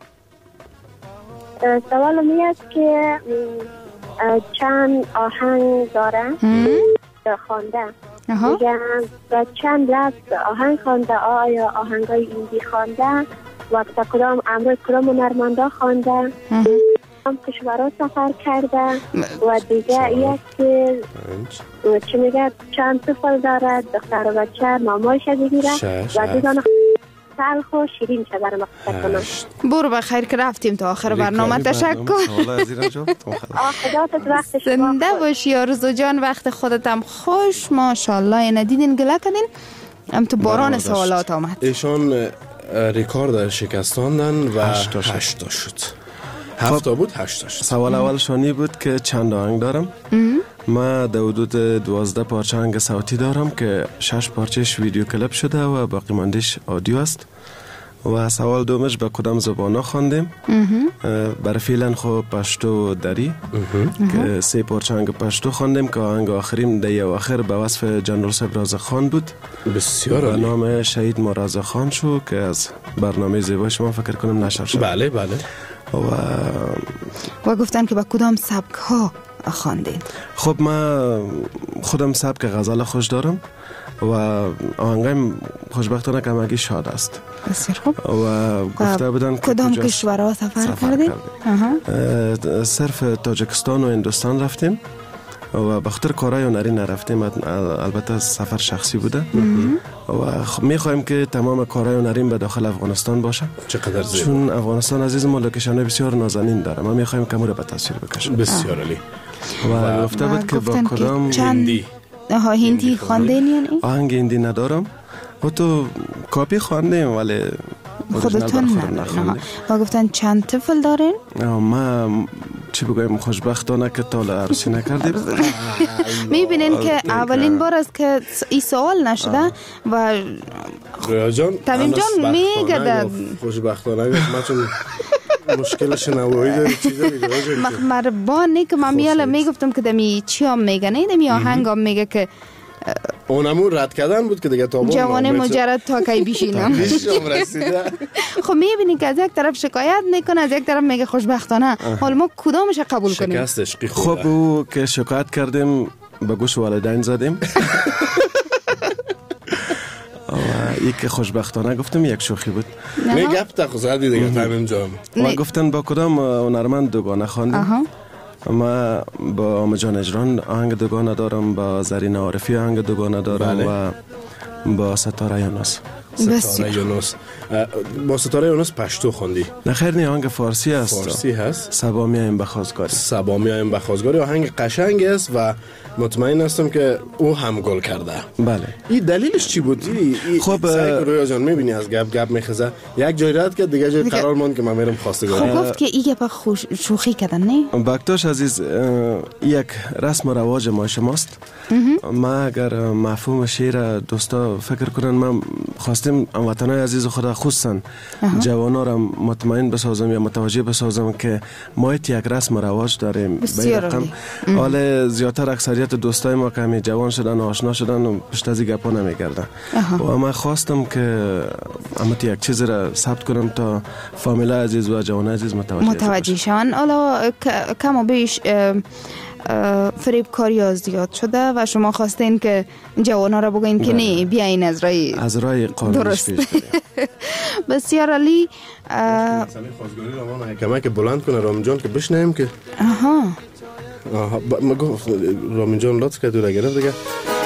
سوال می است که چند آهنگ داره خوانده میگم و چند لفظ آهنگ خوانده. آیا آهنگای ایندی خوانده و تا کدام امروز کدام هنرمندا خوانده هم کشورها سفر کرده و دیگه یک که چی میگه چند طفل داره دختر و بچه مامایش بگیره و دیگه تلخ و شیرین چه برای مقصد کنم. برو بخیر که رفتیم تا آخر برنامه. تشکر. زنده باشی آرزو جان. وقت خودت هم خوش. ماشاءالله ندیدین گله کردین هم تو باران سوالات آمد. ایشان ریکارد شکستاندن و هشتا شد. هفتا بود هشتا شد. سوال اول شانی بود که چند آهنگ دارم. ما در حدود دوازده پارچه آهنگ صوتی دارم که شش پارچهش ویدیو کلیپ شده و باقی ماندیش آدیو است. و سوال دومش به کدام زبانا خواندیم. برای فعلا خب پشتو دری که سه پارچه آهنگ پشتو خواندیم که آهنگ آخرین دیگه آخر به وصف جنرال صاحب رازخان بود. بسیار عالی. به نام شهید ما رازخان شو که از برنامه زیبای شما فکر کنم نشر شد. بله بله. و و گفتن که با کدام سبک ها خواندین؟ خب من خودم سبک غزل خوش دارم. و آهنگای خوشبختانه کمکی شاد است. بسیار خوب. و گفته بودن کدام کشورها سفر, سفر کردیم؟ صرف تاجیکستان و هندوستان رفتیم و بخاطر کارهای هنری نرفتیم، البته سفر شخصی بوده و میخوایم که تمام کارهای هنری به داخل افغانستان باشه. چقدر زیبا، چون افغانستان عزیز ما لوکیشن بسیار نازنین داره، ما میخوایم که مورد به تصویر بکشیم. بسیار عالی. و گفته بود که با کدام هندی آها هندی خواندین یعنی؟ آهنگ هندی ندارم، و تو کاپی خواندیم ولی خودتون ندارین. و گفتن چند طفل دارین؟ ما چی بگویم خوشبختانه که تا عروسی نکردیم. میبینین که اولین بار است که این سوال نشده و رویا جان تمیم جان میگه خوشبختانه گفت ما چون مشکل شنوایی داری چی داری مخمربانی که من میاله میگفتم که دمی چی هم میگه نه دمی آهنگ هم میگه که اونمون رد کردن بود که دیگه تابون جوانه مجرد تا کی بیشینم. خب میبینی که از یک طرف شکایت میکنه، از یک طرف میگه خوشبختانه. حالا ما کدامش قبول کنیم؟ خب او که شکایت کردیم به گوش والدین زدیم و یک خوشبختانه گفتم یک شوخی بود. می گپ تا زدی دیگه تمام جان. و گفتن با کدام هنرمند دوگانه خواندیم؟ ما با آمجان اجران آهنگ دوگانه دارم، با زرین عارفی آهنگ دوگانه دارم بله. و با ستاره یونس. ستاره یونس با ستاره یونس پشتو خوندی؟ نه خیر، نه آهنگ فارسی است. فارسی هست. سبا میایم به خواستگاری. سبا میایم به خواستگاری آهنگ قشنگ است و مطمئن هستم که او هم گل کرده. بله. این دلیلش چی بود؟ خب رویا جان میبینی از گپ گپ میخزه، یک جای رد که دیگه جای قرار ماند که من میرم خواستگاری. خب گفت که این گپ خوش شوخی کردن نه؟ بکتاش عزیز یک رسم و رواج ما شماست. ما اگر مفهوم شعر دوستا فکر کنن ما خواستیم وطنای عزیز خدا خصوصا جوانا را مطمئن بسازم یا متوجه بسازم که ما یک رسم و رواج داریم. بسیار حالا زیادتر اکثریت دوستای ما که همین جوان شدن آشنا شدن و پشت از این گپا نمیگردن و من خواستم که اما یک چیز را ثبت کنم تا فامیل عزیز و جوان عزیز متوجه متوجه شون. حالا کم و بیش فریب کاری ها زیاد شده و شما خواستین که جوانا را بگوین که نه بیاین از رای از رای قانونش پیش بریم. بسیار علی. مسئله خواستگاری را ما محکمه که بلند کنه رامین جان که بشنیم که آها آها ما گفت رامین جان لطف کرد و گرفت دیگه.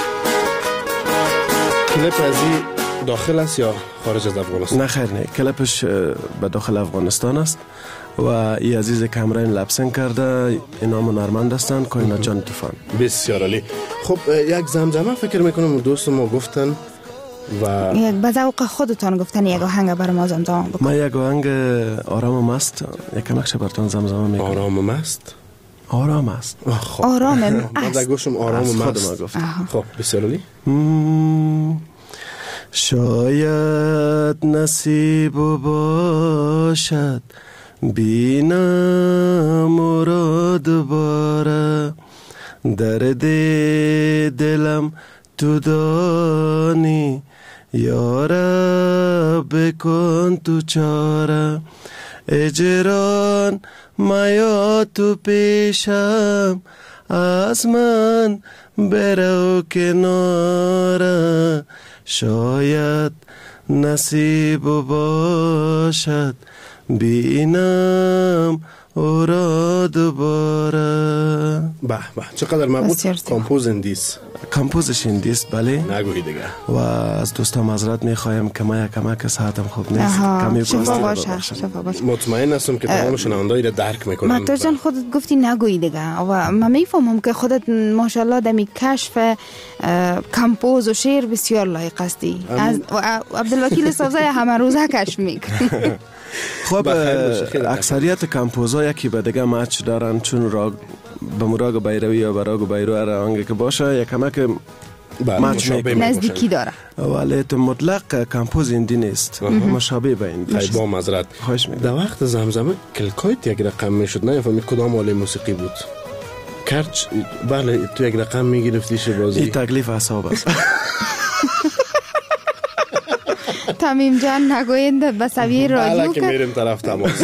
کلیپ از داخل است یا خارج از افغانستان؟ نه خیر نه، کلیپش به داخل افغانستان است و ای عزیز کامران لپسنگ کرده. اینا هنرمند هستند، کائنات جان طوفان. بسیار عالی. خب یک زمزمه فکر میکنم دوست ما گفتن و یک به ذوق خودتان گفتن یک آهنگ برای ما زمزمه بکن. ما یک آهنگ آرام و مست یک کمکش براتون زمزمه میکنم. آرام و مست؟ آرام است. خب آرام است. من در گوشم آرام و مست. خب بسیار عالی. شاید نصیب باشد بینم مراد باره، درد دلم تو دانی یاره، بکن تو چاره اجران مایا تو پیشم، از من برو کناره، شاید نصیب باشد بینم او را دوباره. به به چقدر مبهوت. کامپوز اندیس کامپوزش اندیس بله. نگویی دیگه. و از دوستان معذرت میخوایم که ما یک کمک ساعتم خوب نیست. کمی شفا باشه شفا باشه. مطمئن هستم که تمام شنونده‌ای را درک میکنن. مطور جان خودت گفتی نگویی دیگه و من میفهمم که خودت ماشاءالله دمی کشف کامپوز و شعر بسیار لایق هستی. از عبدالوکیل سبزه همه روزه کشف میکنی. خب اکثریت کمپوزها یکی به دیگه مچ دارن، چون راگ به مراگ بیروی یا به راگ بیرو هر آهنگی که باشه یک کمک مچ نزدیکی داره، ولی تو مطلق کمپوز ایندی نیست، مشابه به ایندی. خیلی با معذرت. در وقت زمزمه کلکایت یک رقم میشد، نه فهمید کدام آله موسیقی بود. کرچ بله تو یک رقم میگرفتیش بازی. این تکلیف اعصاب است. تمیم جان نگویند به سویه رادیو بله که میریم طرف تماس.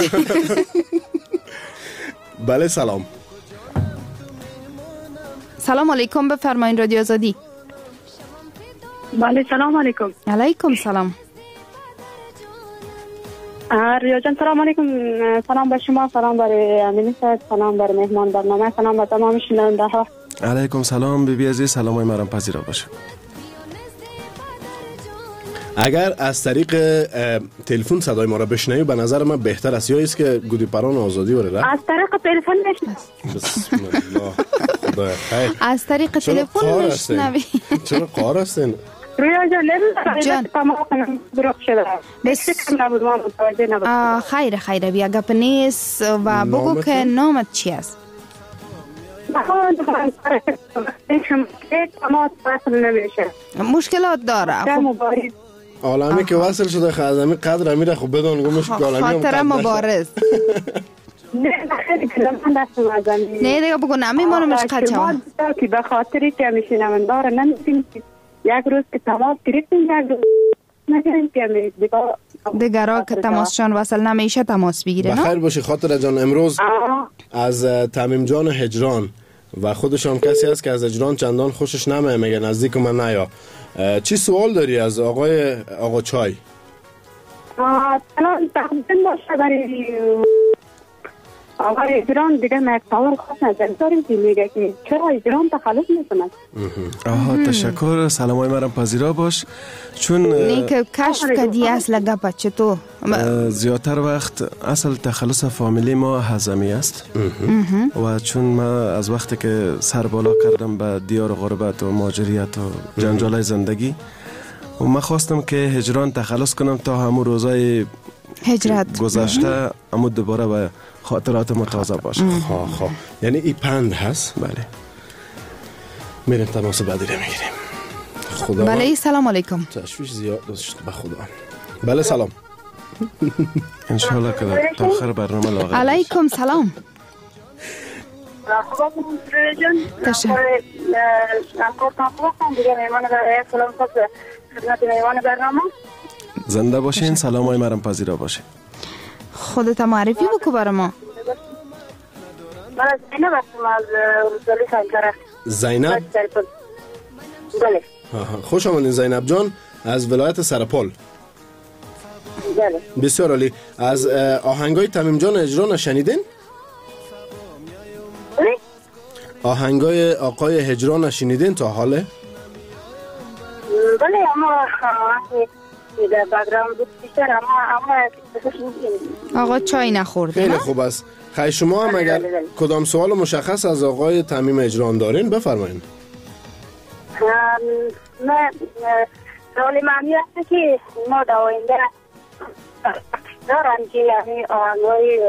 بله سلام. سلام علیکم، بفرمایید رادیو آزادی. بله سلام علیکم. علیکم سلام. ریا جان سلام علیکم. سلام بر شما، سلام بر امین صاحب، سلام بر مهمان برنامه، سلام بر تمام شنونده ها. علیکم سلام بیبی عزیز، سلامای مرام پذیرا باشه. اگر از طریق تلفن صدای ما را بشنوی به نظر من بهتر است، یا است که گودی پران آزادی وره از طریق تلفن بشنوی. بسم الله خدا خیر. از طریق تلفن بشنوی. چرا قار هستین؟ رویا جان نمیدونم تمام درست شده. بس نبود ما متوجه نبود. خیر خیر بیا گپ نیست و بگو که نامت چی است؟ مشکلات داره. عالمی که وصل شده خزمی قدر امیره خب بدون گمش عالمی خاطر مبارز. نه دیگه بگو نمیمانمش قچه که به خاطری که میشینم داره نمیدونیم یک روز که تماس گرفتیم یک روز نگریم که دیگه را که تماسشان وصل نمیشه تماس بگیره. بخیر باشی خاطر جان. امروز از تمیم جان هجران و خودشان کسی هست که از هجران چندان خوشش نمیه، میگه نزدیک من نیا. چی سوال داری از آقای آقا چای؟ الان تقدیم باشه برای آقای هجران دیگه من سوال خاص نداریم داریم که میگه که چرا هجران تخلص میکنه. آها تشکر، سلامای مرم پذیرا باش. چون نه که کشف کردی اصل گپت چطور؟ زیادتر وقت اصل تخلص فامیلی ما هضمی است و چون ما از وقتی که سر بالا کردم به دیار غربت و مهاجریت و جنجالای زندگی و من خواستم که هجران تخلص کنم تا همون روزای هجرت گذشته امو دوباره به خاطرات ما تازه باشه. خواه خواه یعنی ای پند هست. بله میریم تماس بعدی رو میگیریم. خدا بله سلام علیکم. تشویش زیاد داشت به خدا. بله سلام. انشالله که تا آخر برنامه لاغر. علیکم سلام. تشکر. زنده باشین، سلامای مرم پذیرا باشه. خودت معرفی بکو برای ما. من زینب هستم از روزالی سنجره. زینب؟ بله. خوش آمدین زینب جان از ولایت سرپل. بله. بسیار عالی. از آهنگای تمیم جان هجران شنیدین؟ بله. آهنگای آقای هجران شنیدین تا حاله؟ بله اما در بگراند بود بیشتر اما اما آقا چای نخورده. خیلی خوب است. خیلی شما هم اگر کدام سوال مشخص از آقای تمیم هجران دارین بفرمایید. من سوالی معنی هست که ما در آینده دارن که یعنی آهنگای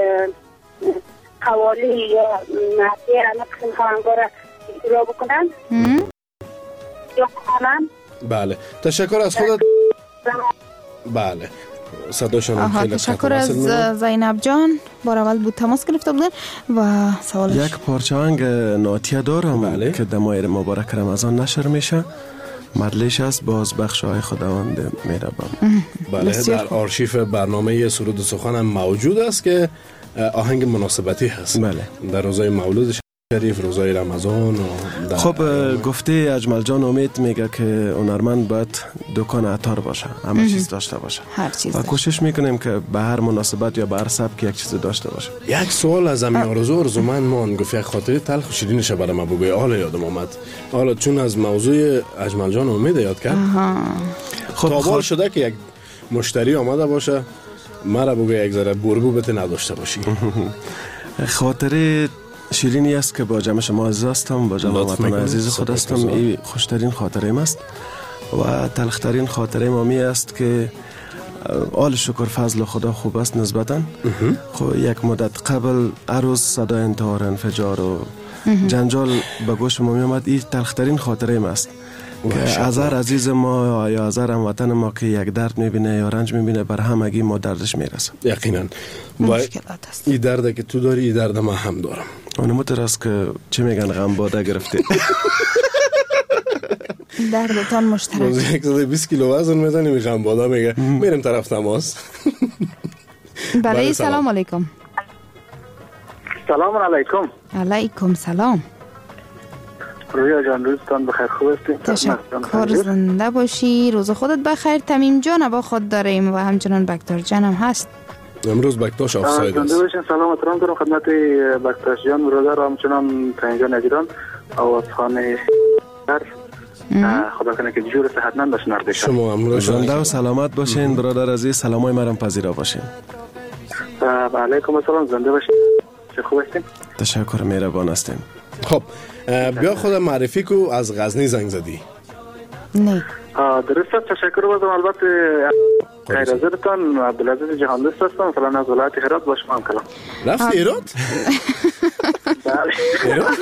قوالی یا نحوی نقص آهنگا را اجرا بکنن یا بکنن. بله تشکر از خودت. بله صداشون خیلی تشکر از زینب جان. بار اول بود تماس گرفته بودن و سوالش یک پارچه آهنگ ناتیه دارم بله. که در ماه مبارک رمضان نشر میشه. مدلش است باز بخش های خداوند مهربان. بله در آرشیف برنامه سرود و سخن هم موجود است که آهنگ مناسبتی هست. بله در روزای مولد شریف، روزای رمضان و خب گفته اجمل جان امید میگه که هنرمند باید دکان عطار باشه، همه چیز داشته باشه. هر چیز و کوشش میکنیم که به هر مناسبت یا به هر سبک یک چیز داشته باشه. یک سوال از امی آرزو ارزومند مان گفت یک خاطره تلخ و شیرینش برای ما بگوی. حالا یادم آمد حالا چون از موضوع اجمل جان امید یاد کرد. خب تا بال شده که یک مشتری آمده باشه مرا بگوی یک ذره بربوبت نداشته باشی. خاطره شیرینی است که با جمع شما عزیز هستم، با جمع وطن عزیز خود هستم. این خوشترین خاطره است و تلخترین خاطره ما می است که آل شکر فضل خدا خوب است نسبتا. خب یک مدت قبل عروض صدای انتحار انفجار و جنجال به گوش ما می آمد. این تلخترین خاطره ما است که ازار عزیز ما یا ازار هموطن ما که یک درد میبینه یا رنج میبینه بر همگی ما دردش میرسه. یقینا مشکلات است. این درد که تو داری این درد ما هم دارم. اونمو است که چه میگن غم باده گرفته. دردتان مشترک. یک زده بیست کیلو وزن میزنی میگم بادا میگه میریم طرف تماس. بله سلام علیکم. سلام علیکم. علیکم سلام. رویا جان روزتان بخیر، خوب هستین؟ تشکر، زنده باشی، روز خودت بخیر. تمیم جان با خود داریم و همچنان بکتار جان هم هست. امروز بکتاش آفساید است. زنده باشین، سلام احترام دارم خدمت بکتاش جان برادر و همچنان تنجا نجران و از خانه خدا کنه که جور صحتمند باشین. شما امروز زنده و سلامت باشین برادر عزیز، سلامای مرا پذیرا باشین. و علیکم السلام، زنده باشین، چه خوب هستین؟ تشکر، مهربان هستین. خب بیا خود معرفی کو، از غزنی زنگ زدی؟ نه درست است، تشکر بازم. البته خیر حضرتان عبدالعزیز جهاندوست هستم، مثلا از ولایت هرات با شما هم کلام. رفتی هرات؟ هرات؟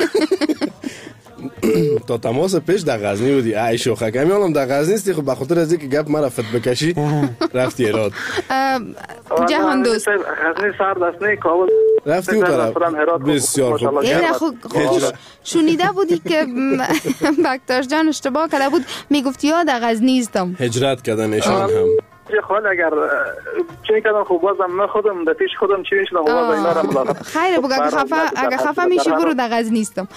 تا تماس پیش در غزنی بودی؟ ای شوخک، همیانم در غزنی استی، خب بخاطر از اینکه گپ مرا فت بکشی رفتی هرات. جهان دوست غزنی سرد است، نه کابل رفتی اون طرف. بسیار خوب. این خوب شنیده بودی که بکتار جان اشتباه کرده بود، میگفتی ها در غزنی استم. هجرت کردن ایشان هم. خال اگر چه کردم خوب بازم من خودم در پیش خودم چی میشدم باز اینا رو ملاقات. خیره بگو اگه خفه اگه خفه میشی برو در غزنی استم.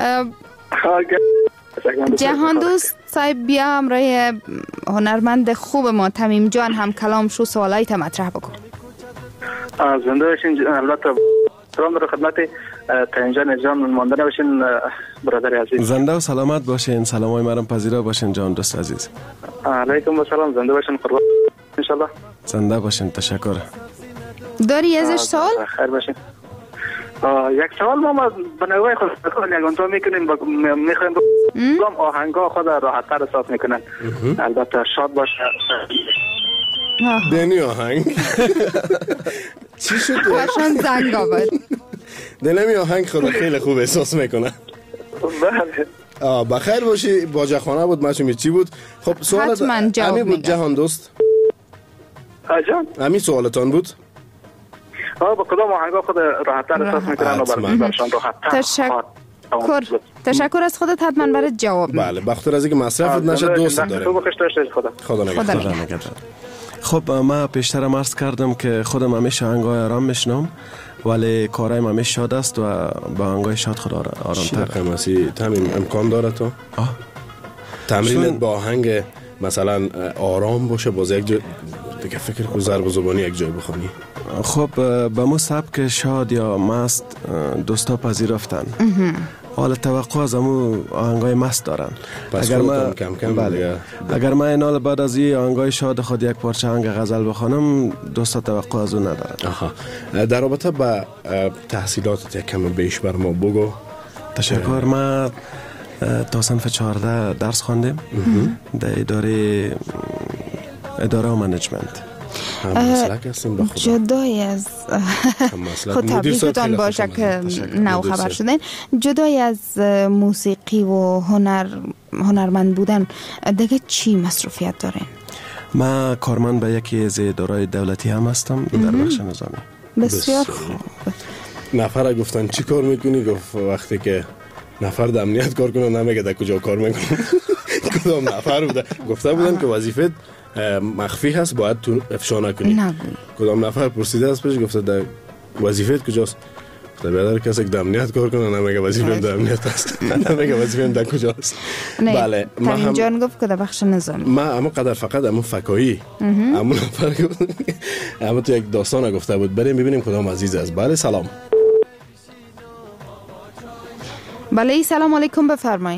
جهان دوست صاحب بیا همراه هنرمند خوب ما تمیم جان هم کلام شو، سوالایت مطرح بکن. زنده باشین، البته سلام در خدمت تمیم جان جان ماندنه باشین برادر عزیز. زنده و سلامت باشین، سلامای مرا پذیرا باشین جان دوست عزیز. علیکم السلام، زنده باشین قربان ان شاء الله. زنده باشین، تشکر. داری ازش سوال؟ خیر باشین. یک سوال ما به نوعی خود یک تا میکنیم میخوایم بگم آهنگا خود راحت تر احساس میکنن. البته شاد باشه. دنی آهنگ چی شد؟ باشن زنگ آورد. دنمی آهنگ خود خیلی خوب احساس میکنه. بله. بخیر باشی. باجخانه بود مچمی چی بود؟ خب سوالت امی بود جهان دوست؟ جان امی سوالتان بود؟ آه با کدام آهنگا خود راحت تر احساس میکنن و برشان راحت تر. تشکر تشکر از خودت، حتما برای جواب. بله بخاطر از اینکه مصرفت نشه دوست داریم. خدا نگهدار. خب ما پیشترم عرض کردم که خودم همیشه آهنگای آرام میشنم، ولی کارایم همیشه شاد است و با آهنگای شاد خود آرام تر. قماسی تمام امکان داره تو تمرینت با آهنگ مثلا آرام باشه، باز یک جا دیگه فکر کو ضرب زبانی یک جای بخونی. خب به مو سبک شاد یا مست دوستا پذیرفتن، حال توقع از امو آهنگای مست دارن. اگر ما کم کم بله. اگر ما اینال بعد از این آهنگای شاد خود یک پارچه آهنگ غزل بخوانم، دوستا توقع از اون ندارن. آها. در رابطه با تحصیلاتت یک کم بیش بر ما بگو. تشکر. ما تا صنف چهارده درس خواندیم در اداره اداره و منیجمنت. جدای از خود تبریکتان باشه که نو خبر شدین، جدای از موسیقی و هنر هنرمند بودن دیگه چی مصروفیت دارین؟ ما کارمند به یکی از اداره‌های دولتی هم هستم در بخش نظامی. بسیار خوب. نفر گفتن چی کار میکنی؟ گفت وقتی که نفر در امنیت کار کنه نمیگه در کجا کار میکنه. کدام نفر بوده؟ گفته بودن که وظیفت مخفی هست، باید تو افشا نکنی. کدام نفر پرسیده است پیش گفته در وظیفت کجاست؟ گفته بیادر کسی که در امنیت کار کنه نمیگه وظیفت در امنیت هست، نمیگه وظیفت در کجاست. بله تمیم جان گفت که در بخش نظامی. ما اما قدر فقط اما فکایی اما نفر گفت اما تو یک داستان گفته بود. بریم ببینیم کدام عزیز است. بله سلام. بله سلام علیکم، بفرمایید.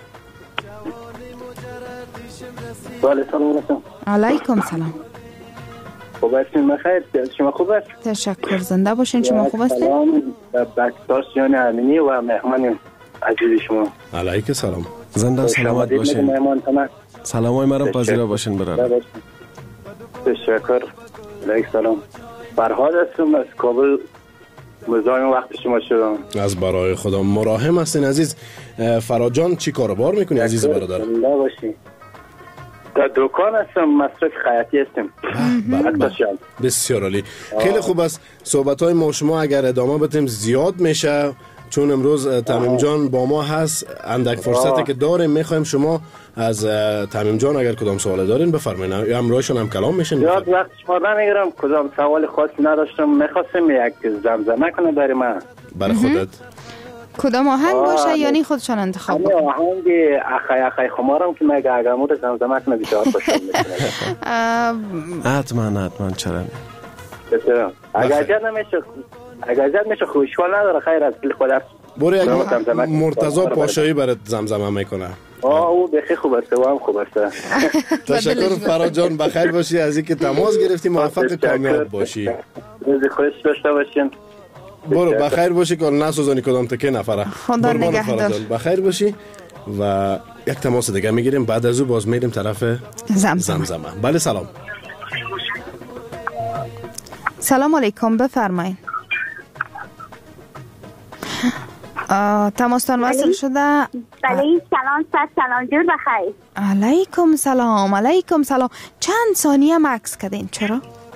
بله سلام علیکم. علیکم سلام. خوب هستین؟ بخیر، شما خوب هست؟ تشکر، زنده باشین. شما خوب هستین؟ سلام به بکتاش جان امینی و مهمان عزیز شما. علیکم سلام. زنده و سلامت باشین. سلامای مرا پذیرا باشین برادر. تشکر. علیکم سلام. فرهاد هستم از کابل. مزاحم وقت شما شدم. از برای خدا مراهم هستین عزیز. فرهاد جان چی کاربار میکنی عزیز برادر؟ زنده باشین. در دکان هستم، مصرف خیاطی هستم. بسیار عالی. خیلی خوب است. صحبت های ما شما اگر ادامه بدیم زیاد میشه، چون امروز تمیم جان با ما هست. اندک فرصتی که داریم میخوایم شما از تمیم جان اگر کدام سوال دارین بفرمایید، یا همراهشون هم کلام میشین. زیاد وقت شما نمیگیرم، کدام سوال خاصی نداشتم. میخواستم یک زمزمه کنه برای من. برای خودت؟ کدام آهنگ باشه یعنی خودشان انتخاب کنه؟ آهنگ اخی اخی خمارم که مگه اگمود زمزمه کنه بسیار خوشم میکنه. حتما حتما چرا بسیار اگر جد نمیشه اگر جد میشه خوشحال نداره خیر از دل خودت برو یک مرتضی پاشایی برات زمزمه میکنه. آه او بخی خوب است و هم خوب است. تشکر فراد جان، بخیر باشی از اینکه تماس گرفتی، موفق کامیاب باشی. روز خوش داشته باشین. برو بخیر باشی که نسوزانی کدام تکه نفره. خدا نگهدار. بخیر باشی و یک تماس دیگه میگیریم، بعد از او باز میریم طرف زمزمه. زمزمه. بله سلام. سلام علیکم، بفرمایید. تماستان وصل شده. بله سلام سر سلام جور بخیر. علیکم سلام علیکم سلام. چند ثانیه مکس کردین چرا؟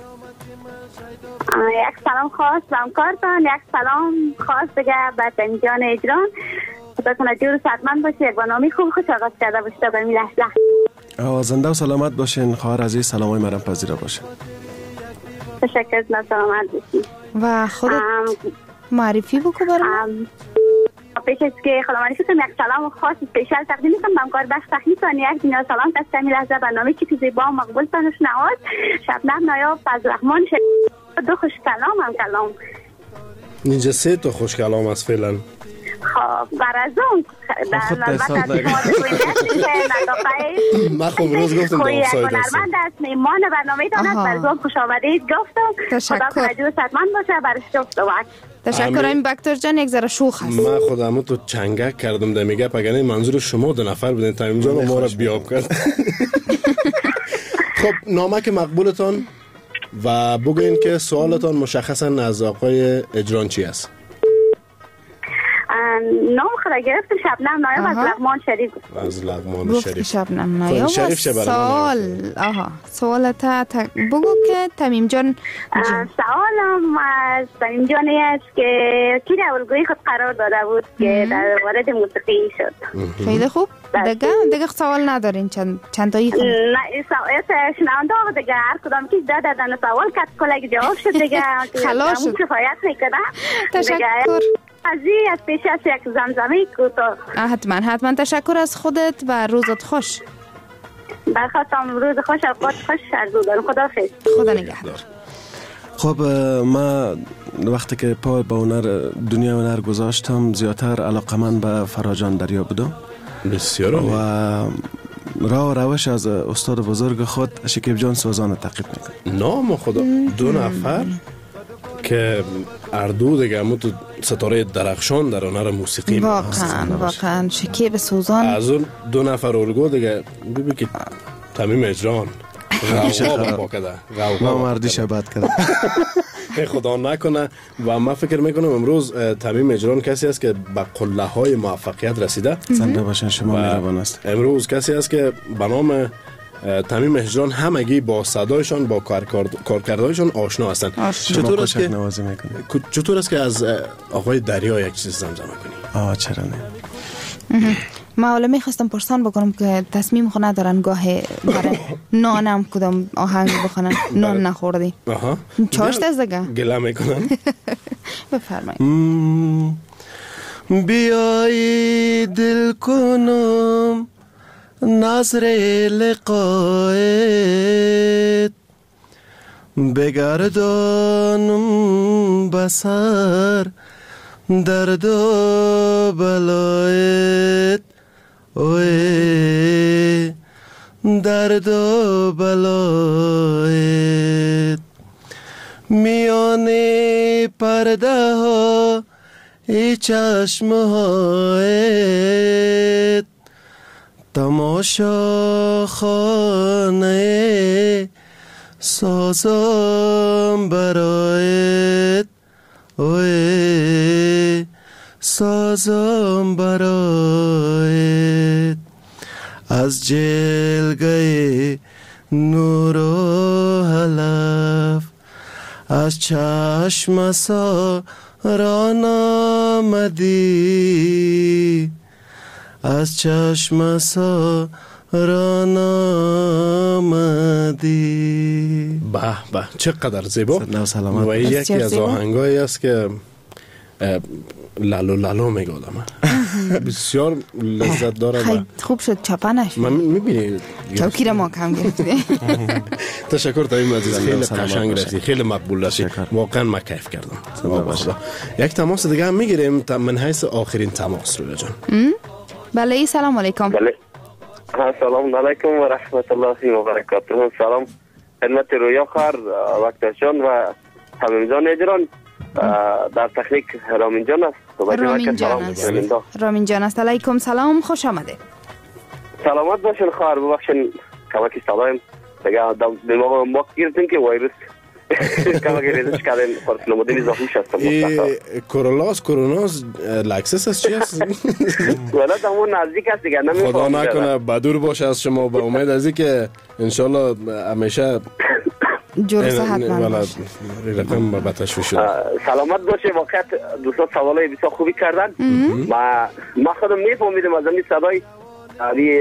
یک سلام خاص به همکارتان، یک سلام خاص دیگه به تنجان اجران. خدا کنه جور صحتمند باشی، یک برنامه خوب خوش آغاز کرده باشی تا به این لحظه. زنده و سلامت باشین خواهر عزیز، سلامای مرم پذیره باشین. تشکر از سلامت باشی. و خودت معرفی بکو برام. پیش از که خدا معرفی کنم یک سلام خاص اسپیشال تقدیم میکنم به همکار بخش تخنیکان. یک دنیا سلام تا این لحظه برنامه که زیبا و مقبول تانش نواز شبنم نایاب فضل رحمان دو خوش کلام هم کلام. اینجا سه تا خوش کلام است فعلا. خب برازون در من خب روز گفتم دو ساید است. من از میمان برنامه دانست برزون خوش آمدید گفتم. خدا کنه جور صحتمند باشه برش جفت وقت. تشکر. این بکتر جان یک ذره شوخ هست. من خودمو تو چنگک کردم در میگه پگنه منظور شما دو نفر بودین تمیم جان ما را بیاب کرد. خب نامک مقبولتان و بگوین که سوالتان مشخصا از آقای اجران چی است؟ نام خدا گرفتم شبنم نایاب از لغمان شریف. از لغمان شریف. شبنم نایاب سوال. آها سوالتا بگو که تمیم جان. سوالم از تمیم جانی است که کی در الگوی خود قرار داده بود که در وارد موسیقی شد. خیلی خوب. دیگه دیگه سوال ندارین چند چند تایی خود؟ نه سوال شنونده آقا دیگه هر کدام که داده دادن سوال کت کلک جواب شد دیگه. خلاص شد. کفایت میکنه. تشکر. ازی از پیش از یک زمزمه کوتاه. حتما حتما تشکر از خودت و روزت خوش. برخواستم روز خوش اوقات خوش آرزو دارم. خداحافظ. خدا نگهدار. خب ما وقتی که پای با هنر دنیا هنر گذاشتم زیادتر علاقمند به فراجان دریا بودم. بسیار و راه و روش از استاد بزرگ خود شکیب جان سوزان تعقیب میکنم. نام خدا دو نفر که اردو دیگه همون تو ستاره درخشان در هنر موسیقی واقعا واقعا شکیب سوزان از اون دو نفر الگو دیگه ببین که تمیم اجران غوغا با کده ما مردی شبت کده خدا نکنه. و من فکر میکنم امروز تمیم اجران کسی است که به قله های موفقیت رسیده. زنده باشن شما مهربان است. امروز کسی است که به نام تمیم اجران همگی با صدایشان با کارکردهایشان آشنا هستند. چطور است که چطور است که از آقای دریا یک چیز زمزمه کنی؟ آه چرا نه. ما حالا میخواستم پرسان بکنم که تصمیم خود ندارن گاهی برای نانم کدام آهنگ بخونن نان نخوردی. آها چاشت از دیگه گله میکنن. بفرمایید. بیایی دل کنم نظر لقایت بگردانم بسر درد و بلایت اوه درد و بلایت میان پرده ها ای چشم هایت تماشا خانه سازم برایت اوه سازم برایت از جلگه نور و حلف از چشم ساران آمدی از چشم ساران آمدی. به به چقدر زیبا. و یکی از آهنگایی است که لالو لالو میگه آدم بسیار لذت داره. خیلی خوب شد چاپنش من میبینی چوکی را ما کم گرفتیم. تشکر تایم عزیز، خیلی قشنگ رفتی، خیلی مقبول رفتی، واقعا ما کیف کردم. یک تماس دیگه هم میگیریم من حیث آخرین تماس رو جان. بله سلام علیکم. بله سلام علیکم و رحمت الله و برکاته. سلام خدمت رویا خار وقت جان و تمیم جان اجران در تکنیک رامین جان است. رامین جان است. رامین جان است. علیکم سلام، خوش آمده. سلامت باشین خواهر، ببخشین کمکی صدایم دیگه دماغ ما گرفتیم که ویروس کمکی ریزش کردیم. خورس نمودین زاهوش هستم. کرولاس کروناس لکسس است چی است؟ ولد همون نزدیک است دیگه. خدا نکنه بدور باشه از شما، به امید از که انشالله همیشه جور صحت من باشه. رقم با تشویش شد. سلامت باشه. واقعا دوستان سوالای بسیار خوبی کردن. ما ما خودم میفهمیدم از این صدای علی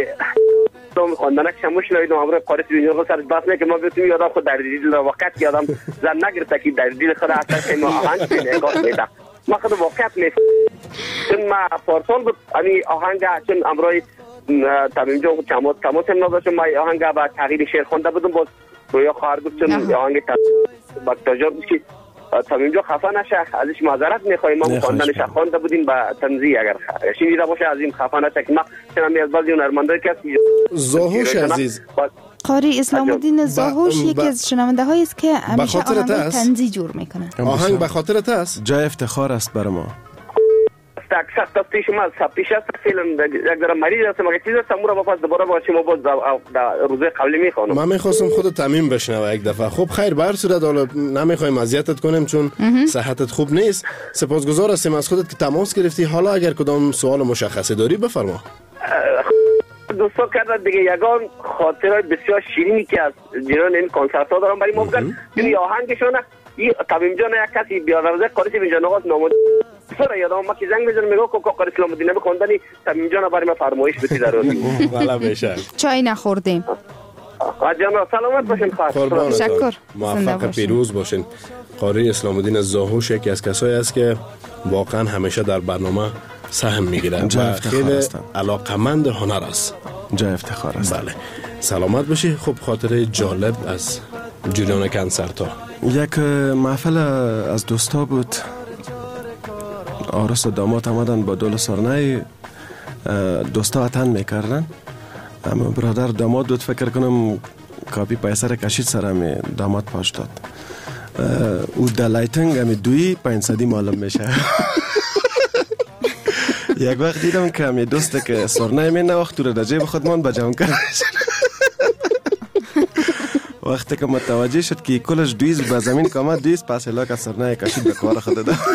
تو خواندنش شموش نویدم امروز قارت دنیا سر بس نه که ما بتونیم یادم خود در دل وقت یادم زن نگرفت که در دل خود اصلا ما آهنگ نگاه میده. ما خود واقعا میفهم چون ما پارسال بود امی آهنگ چون امروز تمیم جو تماس تماس نداشتم. ما آهنگ با تغییر شعر خوانده بودم باز رویا خواهر بود چون آهنگ بکتاجار بود که تمیم جو خفه نشه ازش معذرت میخوایم. ما خواندنش خوانده بودیم با تنزیه اگر شنیده باشه از این خفه نشه که ما چنمی از بعضی هنرمندایی که زاهوش عزیز قاری اسلام الدین زاهوش یکی از شنونده هایی است که همیشه آهنگ تنزی جور میکنه. آهنگ به خاطرت است؟ جای افتخار است برای ما. اکثر تفتی شما سپیش است فیلم یک ذره مریض است مگه چیز است امورا واپس دوباره با شما باز روزه قبلی میخوانم. من میخواستم خود تمیم بشنوه یک دفعه. خب خیر به هر صورت حالا نمیخوایم اذیتت کنیم چون صحتت خوب نیست. سپاسگزار هستیم از خودت که تماس گرفتی. حالا اگر کدام سوال مشخصی داری بفرما. دوستا کردن دیگه یگان خاطرات بسیار شیرینی که از جنان این کنسرت ها دارم برای ما بگن. یعنی آهنگشون این تمیم جان یک کسی بیاورده قاری اسلام الدین آغاز نامود سر یادم ما که زنگ میزنم میگه که قاری اسلام الدین بخوندنی تمیم جان برای ما فرمایش بدید درودی. والا بشه چای نخوردیم. جان سلامت باشین خواهر. تشکر. موفق پیروز باشین. قاری اسلام الدین زاهوش یکی از کسایی است که واقعا همیشه در برنامه سهم میگیره و خیلی علاقمند هنر است. جای افتخار است. بله سلامت باشی. خب خاطره جالب از جریان کنسرت ها. یک محفل از دوستا بود، عروس و داماد آمدن با دول سرنه، دوستا اتن میکردن. اما برادر داماد بود فکر کنم کاپی پیسر کشید سر همی داماد پاش داد. او در لایتنگ همی دوی پینصدی معلوم میشه. یک وقت دیدم که همی دوسته که سرنه می نواخت رو در جیب خود من بجام کرد. وقتی که متوجه شد که کلش دویز به زمین کامد دویز پس علاقه سرنه کشید به کار خود ده.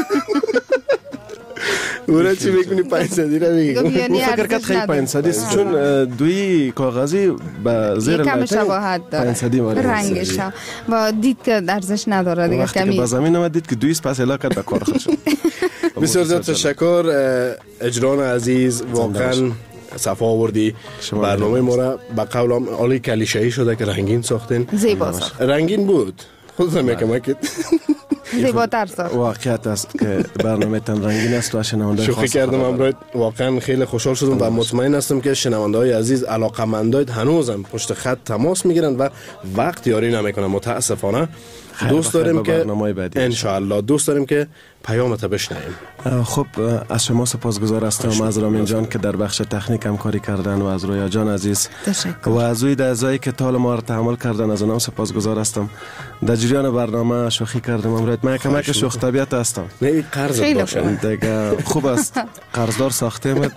اورا چی میکنی پینصدی رو میگی؟ او فکر کرد خیلی پینصدی است چون دوی کاغذی به زیر لایتنگ پینصدی مالی رنگش و دید که ارزش نداره دیگه. وقتی که به زمین آمد دید که دویز پس علاقه به کار خود شد. بسیار زیاد تشکر اجران عزیز، واقعا صفا آوردی برنامه ما را. به قولم عالی کلیشه‌ای شده که رنگین ساختین. زیبا ساخت. رنگین بود. خودم میگم که زیباتر ساخت. واقعیت است که برنامه تن رنگین است و شنونده خاص. شوخی کردم امروز واقعا خیلی خوشحال شدم و مطمئن هستم که شنونده های عزیز علاقه‌مندای هنوزم پشت خط تماس میگیرن و وقت یاری نمیکنن. متاسفانه دوست داریم که ان شاء الله دوست داریم که پیامت بشنویم. خب از شما سپاسگزار هستم، از رامین جان که در بخش تکنیک همکاری کردن و از رویا جان عزیز تشکر. و از اوی دعایی که طال ما را تحمل کردن از اونم سپاسگزار هستم. در جریان برنامه شوخی کردم امروز. من کمک شوخ طبیعت هستم. نه قرض باشه دیگه خوب است. قرضدار ساختیم.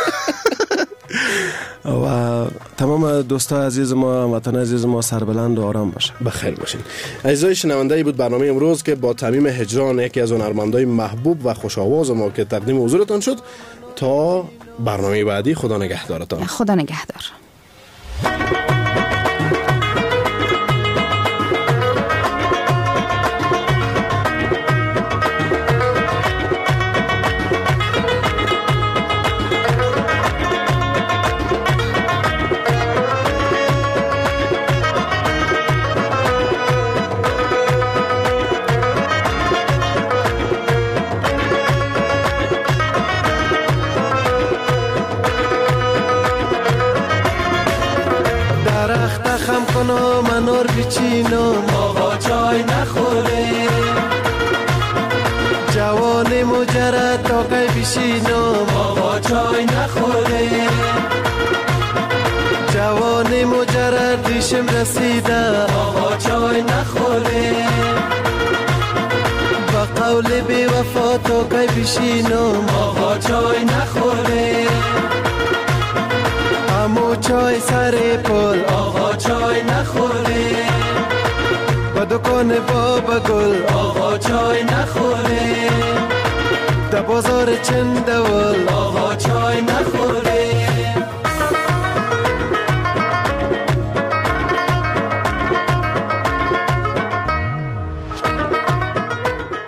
و تمام دوستا عزیز ما، وطن عزیز ما سربلند و آرام باشه. بخیر باشین. عزیزای شنونده، بود برنامه امروز که با تمیم هجران یکی از هنرمندای محبوب و خوش آواز ما که تقدیم حضورتان شد. تا برنامه بعدی خدا نگهدارتان. خدا نگهدار. بچینم آقا چای نخوره جوان مجرد تا کی بشینم آقا چای نخوره جوان مجرد ریشم رسیده آقا چای نخوره با قول بی وفا تا کی بشینم آقا چای نخوره امو چای سر پل آقا چای نخوره با دکان بابا گل آقا چای نخوره در بازار چنده و